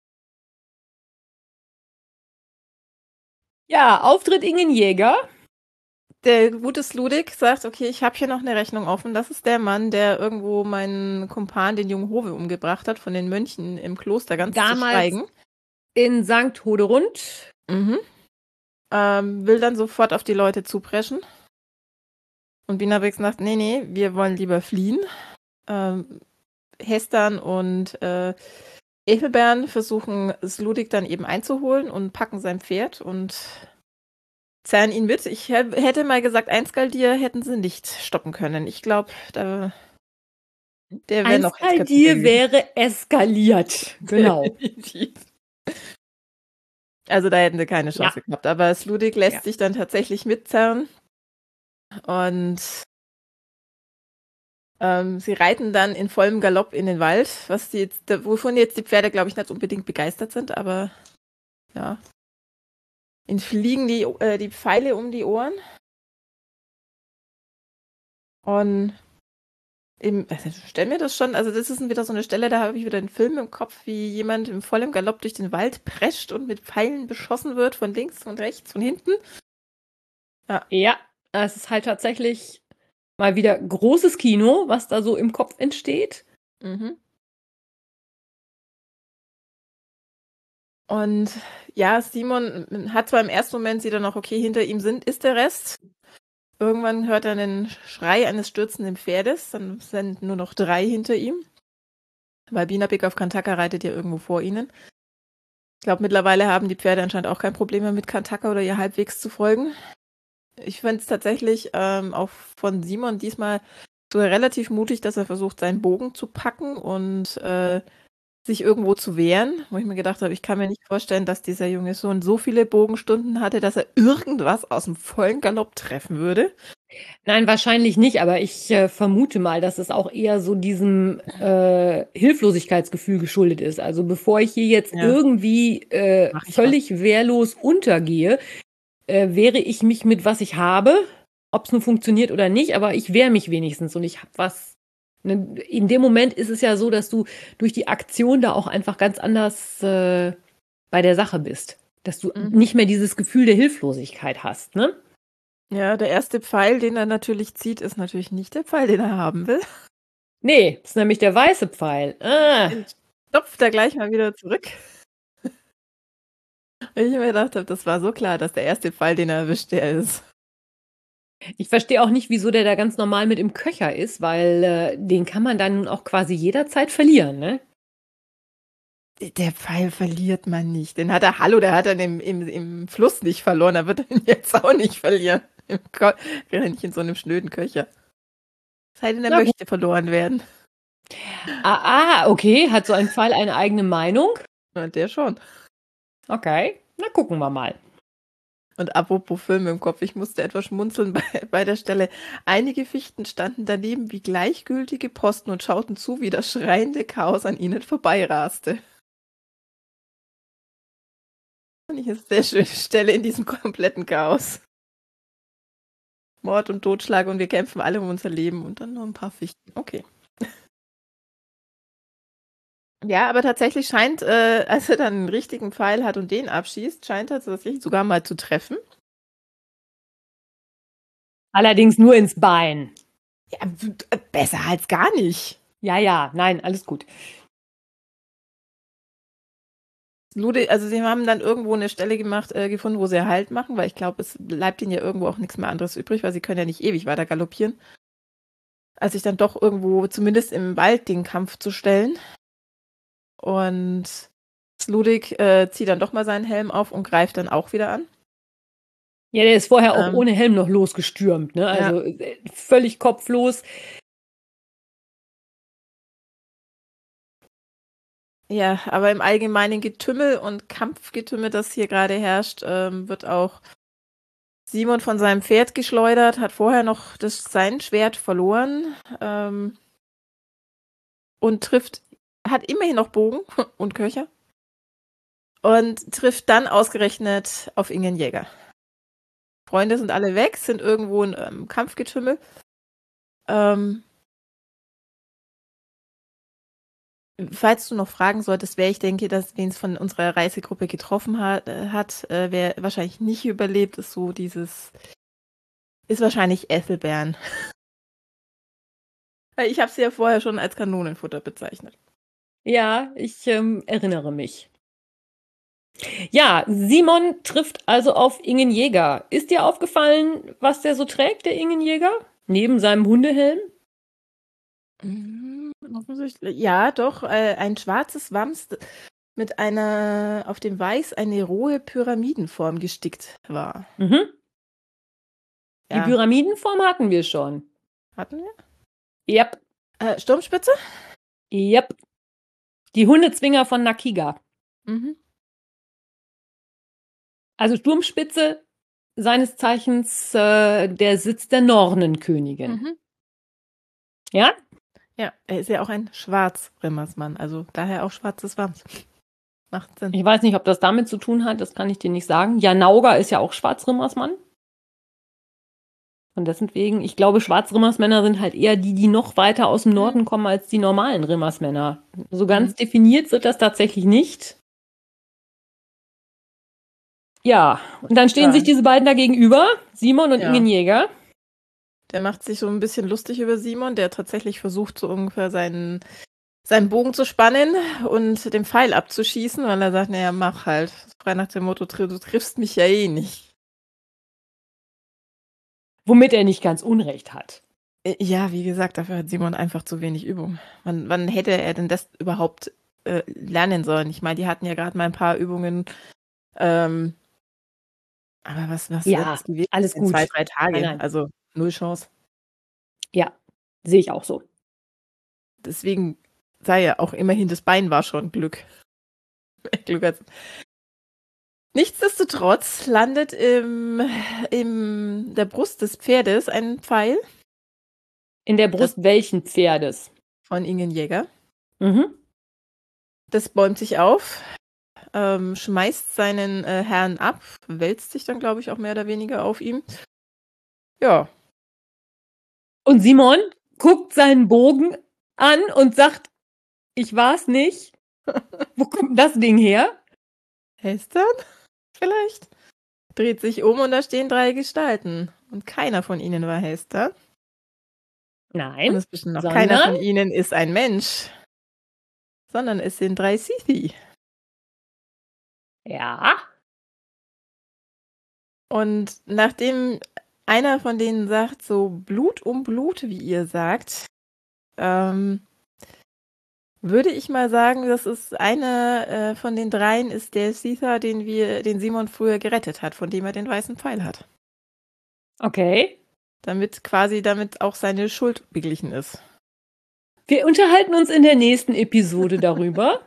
Ja, Auftritt Ingen Jäger. Der gute Sludik sagt, okay, ich habe hier noch eine Rechnung offen. Das ist der Mann, der irgendwo meinen Kumpan, den jungen Hove, umgebracht hat, von den Mönchen im Kloster, ganz zu Damals schweigen. in St. Hoderund. Will dann sofort auf die Leute zupreschen. Und Binabix sagt, nee, wir wollen lieber fliehen. Hestan und Evelbern versuchen Sludik dann eben einzuholen und packen sein Pferd und zerren ihn mit. Ich hätte mal gesagt, ein Skaldier hätten sie nicht stoppen können. Ich glaube, der wäre Ein noch Skaldier wäre eskaliert. Genau. Also da hätten sie keine Chance gehabt. Aber Sludik lässt sich dann tatsächlich mitzerren. Und sie reiten dann in vollem Galopp in den Wald, wovon jetzt die Pferde, glaube ich, nicht unbedingt begeistert sind, aber ja. Ihnen fliegen die Pfeile um die Ohren. Und stell mir das schon, also das ist wieder so eine Stelle, da habe ich wieder einen Film im Kopf, wie jemand im vollem Galopp durch den Wald prescht und mit Pfeilen beschossen wird, von links, von rechts, von hinten. Ja, es ist halt tatsächlich mal wieder großes Kino, was da so im Kopf entsteht. Und ja, Simon hat zwar im ersten Moment, sieht er noch, okay, hinter ihm ist der Rest. Irgendwann hört er einen Schrei eines stürzenden Pferdes, dann sind nur noch 3 hinter ihm. Weil Binabik auf Kantaka reitet ja irgendwo vor ihnen. Ich glaube, mittlerweile haben die Pferde anscheinend auch kein Problem mehr mit Kantaka oder ihr halbwegs zu folgen. Ich finde es tatsächlich auch von Simon diesmal so relativ mutig, dass er versucht, seinen Bogen zu packen und sich irgendwo zu wehren, wo ich mir gedacht habe, ich kann mir nicht vorstellen, dass dieser junge Sohn so viele Bogenstunden hatte, dass er irgendwas aus dem vollen Galopp treffen würde. Nein, wahrscheinlich nicht, aber ich vermute mal, dass es auch eher so diesem Hilflosigkeitsgefühl geschuldet ist. Also bevor ich hier jetzt irgendwie völlig wehrlos untergehe, wehre ich mich mit, was ich habe, ob es nun funktioniert oder nicht, aber ich wehre mich wenigstens und ich habe was. In dem Moment ist es ja so, dass du durch die Aktion da auch einfach ganz anders bei der Sache bist. Dass du nicht mehr dieses Gefühl der Hilflosigkeit hast, ne? Ja, der erste Pfeil, den er natürlich zieht, ist natürlich nicht der Pfeil, den er haben will. Nee, ist nämlich der weiße Pfeil. Den stopft er gleich mal wieder zurück. Ich mir gedacht habe, das war so klar, dass der erste Pfeil, den er erwischt, der ist. Ich verstehe auch nicht, wieso der da ganz normal mit im Köcher ist, weil den kann man dann auch quasi jederzeit verlieren, ne? Der Pfeil verliert man nicht. Der hat er im Fluss nicht verloren, er wird ihn jetzt auch nicht verlieren. Nicht in so einem schnöden Köcher. Sei denn, er möchte verloren werden. Okay. Hat so ein Pfeil eine eigene Meinung? Ja, der schon. Okay, na gucken wir mal. Und apropos Film im Kopf, ich musste etwas schmunzeln bei der Stelle. Einige Fichten standen daneben wie gleichgültige Posten und schauten zu, wie das schreiende Chaos an ihnen vorbeiraste. Und ich ist eine sehr schöne Stelle in diesem kompletten Chaos. Mord und Totschlag und wir kämpfen alle um unser Leben und dann nur ein paar Fichten. Okay. Ja, aber tatsächlich scheint, als er dann einen richtigen Pfeil hat und den abschießt, scheint er tatsächlich sogar mal zu treffen. Allerdings nur ins Bein. Ja, besser als gar nicht. Ja, nein, alles gut. Also sie haben dann irgendwo eine Stelle gefunden, wo sie Halt machen, weil ich glaube, es bleibt ihnen ja irgendwo auch nichts mehr anderes übrig, weil sie können ja nicht ewig weiter galoppieren. Als sich dann doch irgendwo, zumindest im Wald, den Kampf zu stellen. Und Sludik zieht dann doch mal seinen Helm auf und greift dann auch wieder an. Ja, der ist vorher auch ohne Helm noch losgestürmt, ne? Also völlig kopflos. Ja, aber im allgemeinen Getümmel und Kampfgetümmel, das hier gerade herrscht, wird auch Simon von seinem Pferd geschleudert, hat vorher noch sein Schwert verloren und trifft hat immerhin noch Bogen und Köcher und trifft dann ausgerechnet auf Ingen Jäger. Freunde sind alle weg, sind irgendwo in Kampfgetümmel. Falls du noch fragen solltest, wer ich denke, dass wen es von unserer Reisegruppe getroffen hat, wer wahrscheinlich nicht überlebt, ist wahrscheinlich Ethelbern. Weil ich habe sie ja vorher schon als Kanonenfutter bezeichnet. Ja, ich erinnere mich. Ja, Simon trifft also auf Ingen Jäger. Ist dir aufgefallen, was der so trägt, der Ingen Jäger? Neben seinem Hundehelm? Offensichtlich. Ja, doch, ein schwarzes Wams mit auf dem Weiß eine rohe Pyramidenform gestickt war. Mhm. Die Ja. Pyramidenform hatten wir schon. Hatten wir? Yep. Sturmspitze? Yep. Die Hundezwinger von Nakiga. Mhm. Also Sturmspitze, seines Zeichens der Sitz der Nornenkönigin. Mhm. Ja? Ja, er ist ja auch ein Schwarzrimmersmann, also daher auch schwarzes Wams. Macht Sinn. Ich weiß nicht, ob das damit zu tun hat, das kann ich dir nicht sagen. Janauga ist ja auch Schwarzrimmersmann. Und deswegen, ich glaube, Schwarzrimmersmänner sind halt eher die noch weiter aus dem Norden kommen als die normalen Rimmersmänner. So ganz definiert wird das tatsächlich nicht. Ja, und dann stehen sich diese beiden da gegenüber, Simon und Ingen Jäger. Der macht sich so ein bisschen lustig über Simon, der tatsächlich versucht, so ungefähr seinen Bogen zu spannen und den Pfeil abzuschießen, weil er sagt, naja, mach halt. Frei nach dem Motto, du triffst mich ja eh nicht. Womit er nicht ganz Unrecht hat. Ja, wie gesagt, dafür hat Simon einfach zu wenig Übung. Wann hätte er denn das überhaupt lernen sollen? Ich meine, die hatten ja gerade mal ein paar Übungen. Aber was Ja, wird's gewesen? alles gut. 2-3 Tage. Nein. Also 0 Chance. Ja, sehe ich auch so. Deswegen sei ja auch immerhin das Bein war schon Glück. Glück hat's. Nichtsdestotrotz landet in der Brust des Pferdes ein Pfeil. In der Brust welchen Pferdes? Von Ingen Jäger. Mhm. Das bäumt sich auf, schmeißt seinen Herrn ab, wälzt sich dann, glaube ich, auch mehr oder weniger auf ihm. Ja. Und Simon guckt seinen Bogen an und sagt, ich war's nicht. Wo kommt das Ding her? Hestern? Vielleicht. Dreht sich um und da stehen 3 Gestalten. Und keiner von ihnen war Hester. Nein. Und es bestimmt noch keiner von ihnen ist ein Mensch. Sondern es sind 3 Sithi. Ja. Und nachdem einer von denen sagt, so Blut um Blut, wie ihr sagt, würde ich mal sagen, dass es einer von den 3 ist der Sitha, den Simon früher gerettet hat, von dem er den weißen Pfeil hat. Okay. Damit auch seine Schuld beglichen ist. Wir unterhalten uns in der nächsten Episode darüber.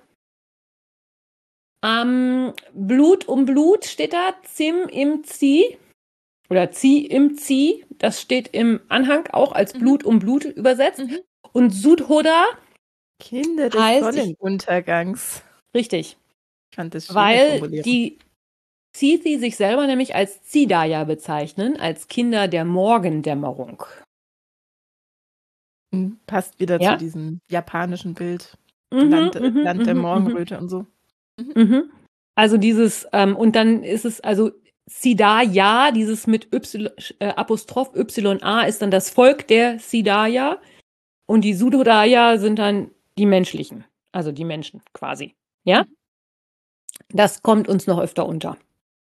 Blut um Blut steht da, Zim im Zi oder Zi im Zi. Das steht im Anhang auch als Blut um Blut übersetzt. Und Sudhoda Kinder des Sonnenuntergangs. Richtig. Ich fand das schön. Weil die Zithi sich selber nämlich als Zidaya bezeichnen, als Kinder der Morgendämmerung. Passt wieder zu diesem japanischen Bild. Land der Morgenröte und so. Also dieses, und dann ist es, also Sidaya, dieses mit Apostroph YA ist dann das Volk der Sidaya und die Sudhodaya sind dann die menschlichen, also die Menschen quasi. Ja? Das kommt uns noch öfter unter.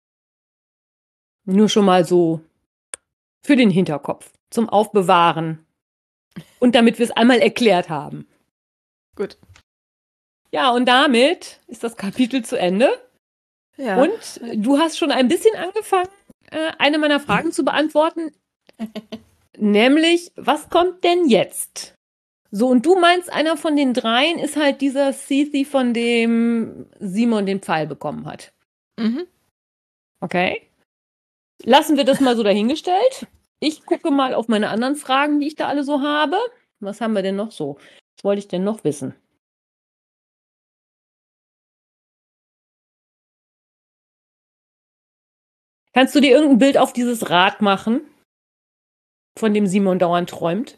Nur schon mal so für den Hinterkopf, zum Aufbewahren und damit wir es einmal erklärt haben. Gut. Ja, und damit ist das Kapitel zu Ende. Ja. Und du hast schon ein bisschen angefangen, eine meiner Fragen zu beantworten. Nämlich, was kommt denn jetzt? So, und du meinst, einer von den 3 ist halt dieser Sithi, von dem Simon den Pfeil bekommen hat. Okay. Lassen wir das mal so dahingestellt. Ich gucke mal auf meine anderen Fragen, die ich da alle so habe. Was haben wir denn noch so? Was wollte ich denn noch wissen? Kannst du dir irgendein Bild auf dieses Rad machen, von dem Simon dauernd träumt?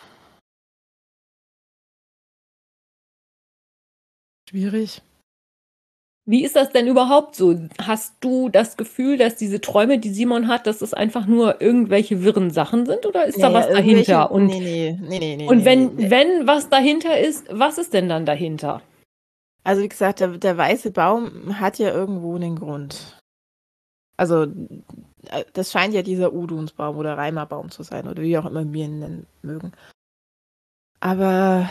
Schwierig. Wie ist das denn überhaupt so? Hast du das Gefühl, dass diese Träume, die Simon hat, dass es einfach nur irgendwelche wirren Sachen sind oder ist da was dahinter? Und wenn was dahinter ist, was ist denn dann dahinter? Also wie gesagt, der weiße Baum hat ja irgendwo einen Grund. Also das scheint ja dieser Udunsbaum oder Reimerbaum zu sein oder wie auch immer wir ihn nennen mögen. Aber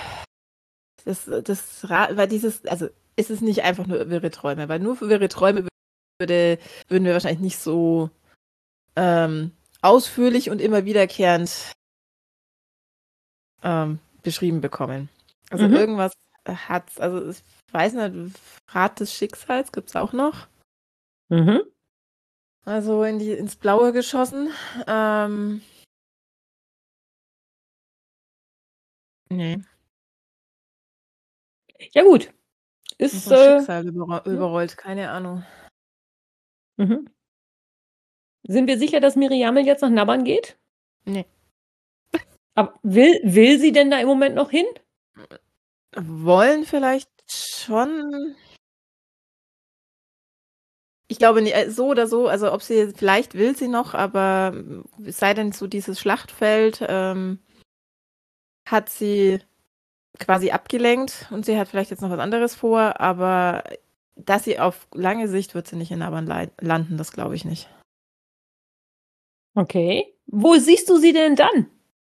weil also ist es nicht einfach nur wirre Träume, weil nur für wirre Träume würden wir wahrscheinlich nicht so ausführlich und immer wiederkehrend beschrieben bekommen. Also irgendwas hat's, also ich weiß nicht, Rat des Schicksals gibt's auch noch. Also ins Blaue geschossen. Nee. Ja gut. Ist Vom Schicksal überrollt, keine Ahnung. Sind wir sicher, dass Miriamel jetzt nach Nabbern geht? Nee. Aber will sie denn da im Moment noch hin? Wollen vielleicht schon. Ich glaube nicht, so oder so, also ob sie, vielleicht will sie noch, aber es sei denn so dieses Schlachtfeld hat sie quasi abgelenkt und sie hat vielleicht jetzt noch was anderes vor, aber dass sie auf lange Sicht wird sie nicht in Nabbern landen, das glaube ich nicht. Okay. Wo siehst du sie denn dann?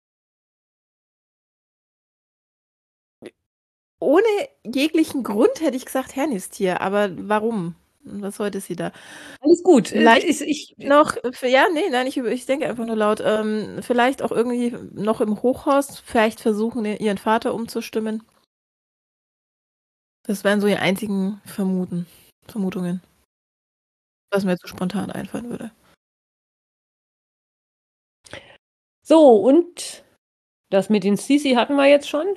Ohne jeglichen Grund hätte ich gesagt Hernistier, aber warum? Was sollte sie da? Alles gut. Ich denke einfach nur laut. Vielleicht auch irgendwie noch im Hochhaus, vielleicht versuchen, ihren Vater umzustimmen. Das wären so die einzigen Vermutungen. Was mir jetzt so spontan einfallen würde. So, und das mit den Sisi hatten wir jetzt schon.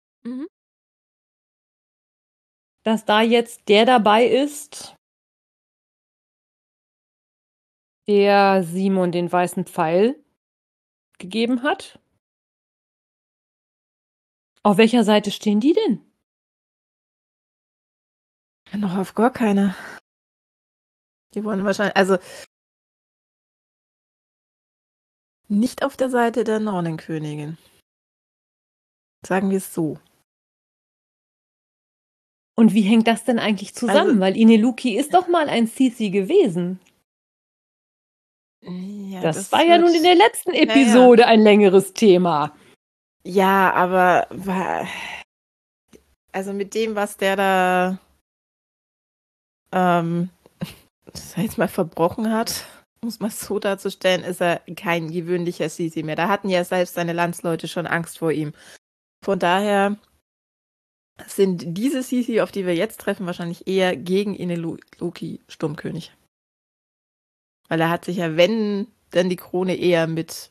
Dass da jetzt der dabei ist, der Simon den weißen Pfeil gegeben hat. Auf welcher Seite stehen die denn? Noch auf gar keiner. Die wollen wahrscheinlich, also nicht auf der Seite der Nornenkönigin. Sagen wir es so. Und wie hängt das denn eigentlich zusammen? Weil Ineluki ist doch mal ein Sisi gewesen. Ja, das war ja nun in der letzten Episode ein längeres Thema. Ja, aber also mit dem, was der da jetzt mal verbrochen hat, muss man es so darzustellen, ist er kein gewöhnlicher Sisi mehr. Da hatten ja selbst seine Landsleute schon Angst vor ihm. Von daher sind diese Sisi, auf die wir jetzt treffen, wahrscheinlich eher gegen Ineluki Sturmkönig. Weil er hat sich ja, wenn, dann die Krone eher mit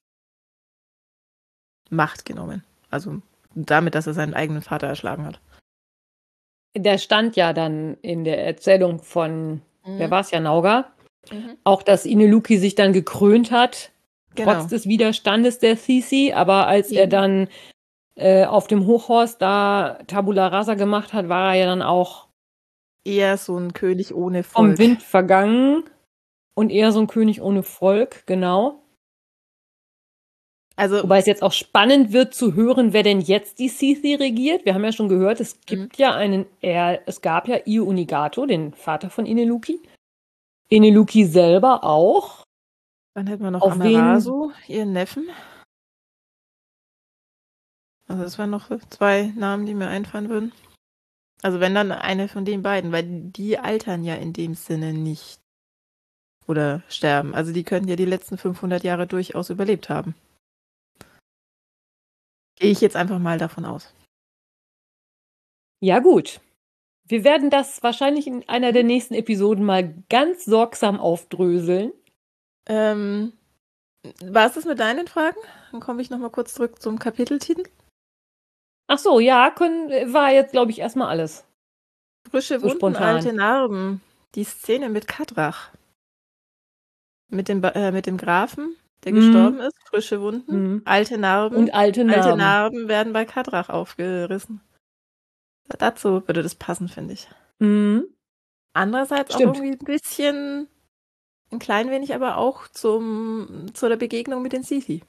Macht genommen. Also damit, dass er seinen eigenen Vater erschlagen hat. Der stand ja dann in der Erzählung von, wer war es ja, Nauga, auch, dass Ineluki sich dann gekrönt hat, trotz des Widerstandes der Sisi, aber als er dann auf dem Hochhaus da Tabula Rasa gemacht hat, war er ja dann auch eher so ein König ohne Volk. Vom Wind vergangen und eher so ein König ohne Volk, genau. Also, wobei es jetzt auch spannend wird zu hören, wer denn jetzt die Sisi regiert. Wir haben ja schon gehört, es gibt es gab ja Io Unigato, den Vater von Ineluki. Ineluki selber auch. Dann hätten wir noch Amarasu, ihren Neffen. Also das wären noch 2 Namen, die mir einfallen würden. Also wenn dann eine von den beiden, weil die altern ja in dem Sinne nicht. Oder sterben. Also die könnten ja die letzten 500 Jahre durchaus überlebt haben. Gehe ich jetzt einfach mal davon aus. Ja gut. Wir werden das wahrscheinlich in einer der nächsten Episoden mal ganz sorgsam aufdröseln. War es das mit deinen Fragen? Dann komme ich nochmal kurz zurück zum Kapiteltitel. Ach so, ja, war jetzt, glaube ich, erstmal alles. Frische Wunden, alte Narben. Die Szene mit Kadrach. mit dem Grafen, der gestorben ist, frische Wunden, alte Narben. Und alte Narben. Alte Narben werden bei Kadrach aufgerissen. Dazu würde das passen, finde ich. Andererseits Stimmt. auch irgendwie ein klein wenig, aber auch zu der Begegnung mit den Sithi.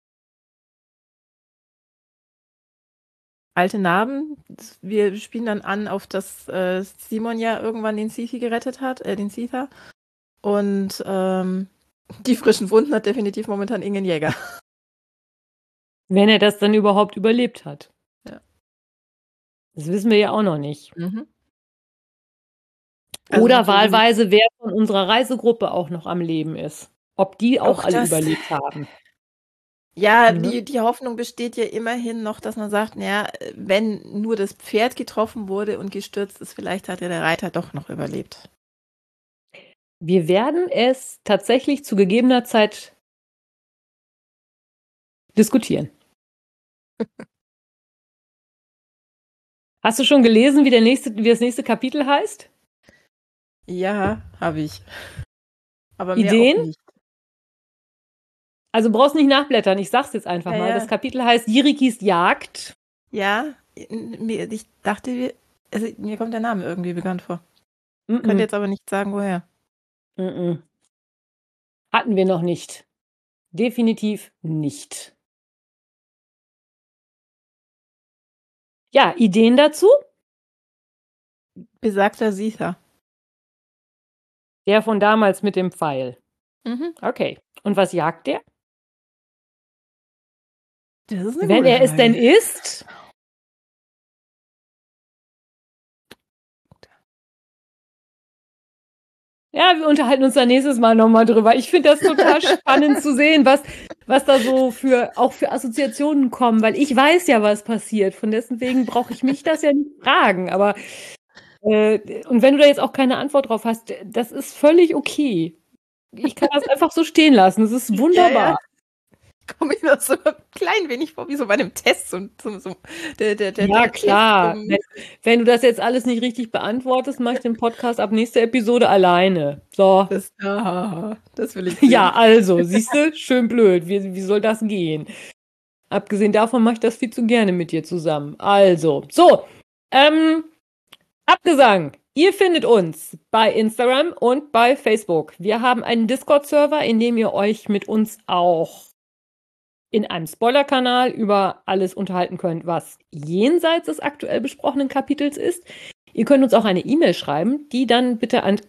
Alte Narben, wir spielen dann an, auf das Simon ja irgendwann den Sithi gerettet hat, den Sitha. Und die frischen Wunden hat definitiv momentan Ingen Jäger. Wenn er das dann überhaupt überlebt hat. Ja. Das wissen wir ja auch noch nicht. Also Oder wahlweise, wer von unserer Reisegruppe auch noch am Leben ist. Ob die auch alle überlebt haben. Ja, die Hoffnung besteht ja immerhin noch, dass man sagt, naja, wenn nur das Pferd getroffen wurde und gestürzt ist, vielleicht hat ja der Reiter doch noch überlebt. Wir werden es tatsächlich zu gegebener Zeit diskutieren. Hast du schon gelesen, wie das nächste Kapitel heißt? Ja, habe ich. Aber Ideen? mehr auch nicht. Also brauchst nicht nachblättern, ich sag's jetzt einfach mal. Ja. Das Kapitel heißt Jirikis Jagd. Ja, ich dachte, mir kommt der Name irgendwie bekannt vor. Könnte jetzt aber nicht sagen, woher. Hatten wir noch nicht. Definitiv nicht. Ja, Ideen dazu? Besagter Sitha. Der von damals mit dem Pfeil. Okay. Und was jagt der? Das ist eine Wenn gute er es Frage. denn ist? Ja, wir unterhalten uns da nächstes Mal nochmal drüber. Ich finde das total spannend zu sehen, was da so auch für Assoziationen kommen, weil ich weiß ja, was passiert. Von deswegen brauche ich mich das ja nicht fragen. Aber und wenn du da jetzt auch keine Antwort drauf hast, das ist völlig okay. Ich kann das einfach so stehen lassen. Das ist wunderbar. Ja. Komme ich mir so ein klein wenig vor, wie so bei einem Test. Ja, klar. Wenn du das jetzt alles nicht richtig beantwortest, mache ich den Podcast ab nächster Episode alleine. So. Das will ich sehen. Ja, also, siehst du, schön blöd. Wie soll das gehen? Abgesehen davon mache ich das viel zu gerne mit dir zusammen. Also, so. Abgesang. Ihr findet uns bei Instagram und bei Facebook. Wir haben einen Discord-Server, in dem ihr euch mit uns auch in einem Spoiler-Kanal über alles unterhalten könnt, was jenseits des aktuell besprochenen Kapitels ist. Ihr könnt uns auch eine E-Mail schreiben, die dann bitte an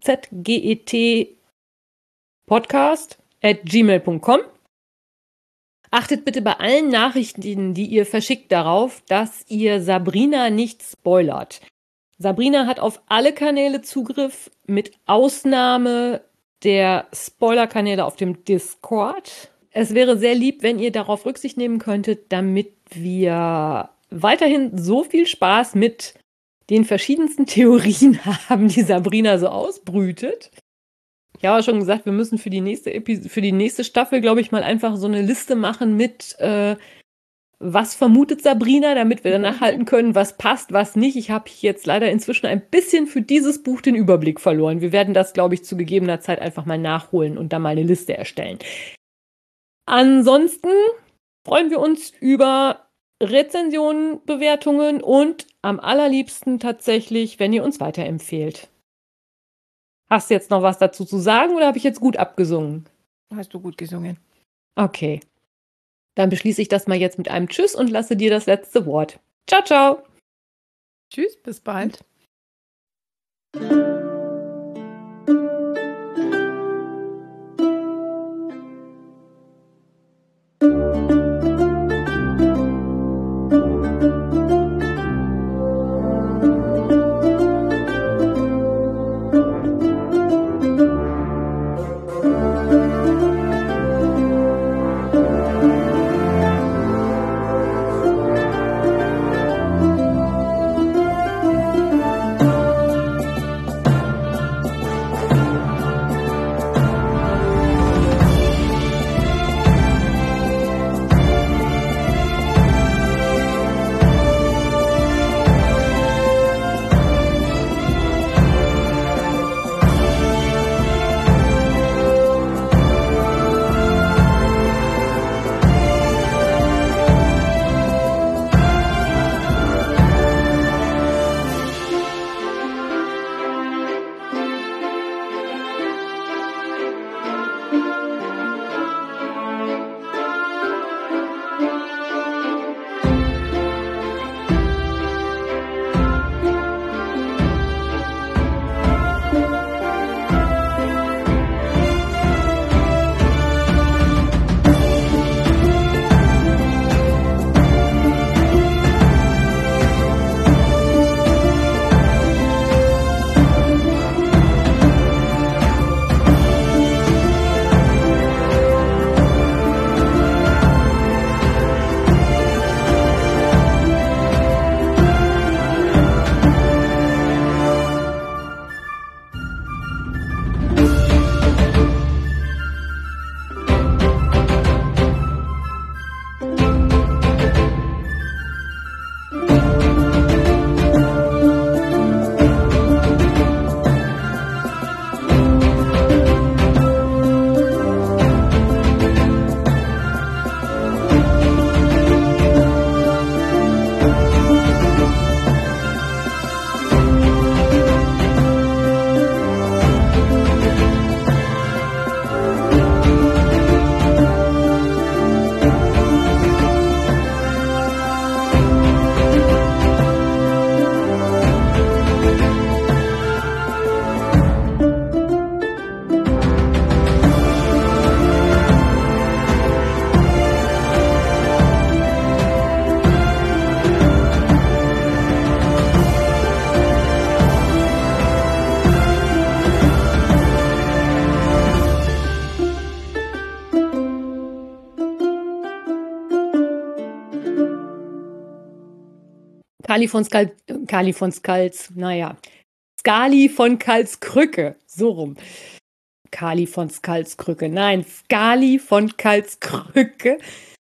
zgetpodcast@gmail.com. Achtet bitte bei allen Nachrichten, die ihr verschickt, darauf, dass ihr Sabrina nicht spoilert. Sabrina hat auf alle Kanäle Zugriff, mit Ausnahme der Spoiler-Kanäle auf dem Discord. Es wäre sehr lieb, wenn ihr darauf Rücksicht nehmen könntet, damit wir weiterhin so viel Spaß mit den verschiedensten Theorien haben, die Sabrina so ausbrütet. Ich habe schon gesagt, wir müssen für die nächste Staffel, glaube ich, mal einfach so eine Liste machen mit was vermutet Sabrina, damit wir danach halten können, was passt, was nicht. Ich habe jetzt leider inzwischen ein bisschen für dieses Buch den Überblick verloren. Wir werden das, glaube ich, zu gegebener Zeit einfach mal nachholen und da mal eine Liste erstellen. Ansonsten freuen wir uns über Rezensionen, Bewertungen und am allerliebsten tatsächlich, wenn ihr uns weiterempfehlt. Hast du jetzt noch was dazu zu sagen oder habe ich jetzt gut abgesungen? Hast du gut gesungen. Okay. Dann beschließe ich das mal jetzt mit einem Tschüss und lasse dir das letzte Wort. Ciao, ciao. Tschüss, bis bald. Kali von Karlskrücke, so rum. Kali von Karlskrücke, nein, Skali von Karlskrücke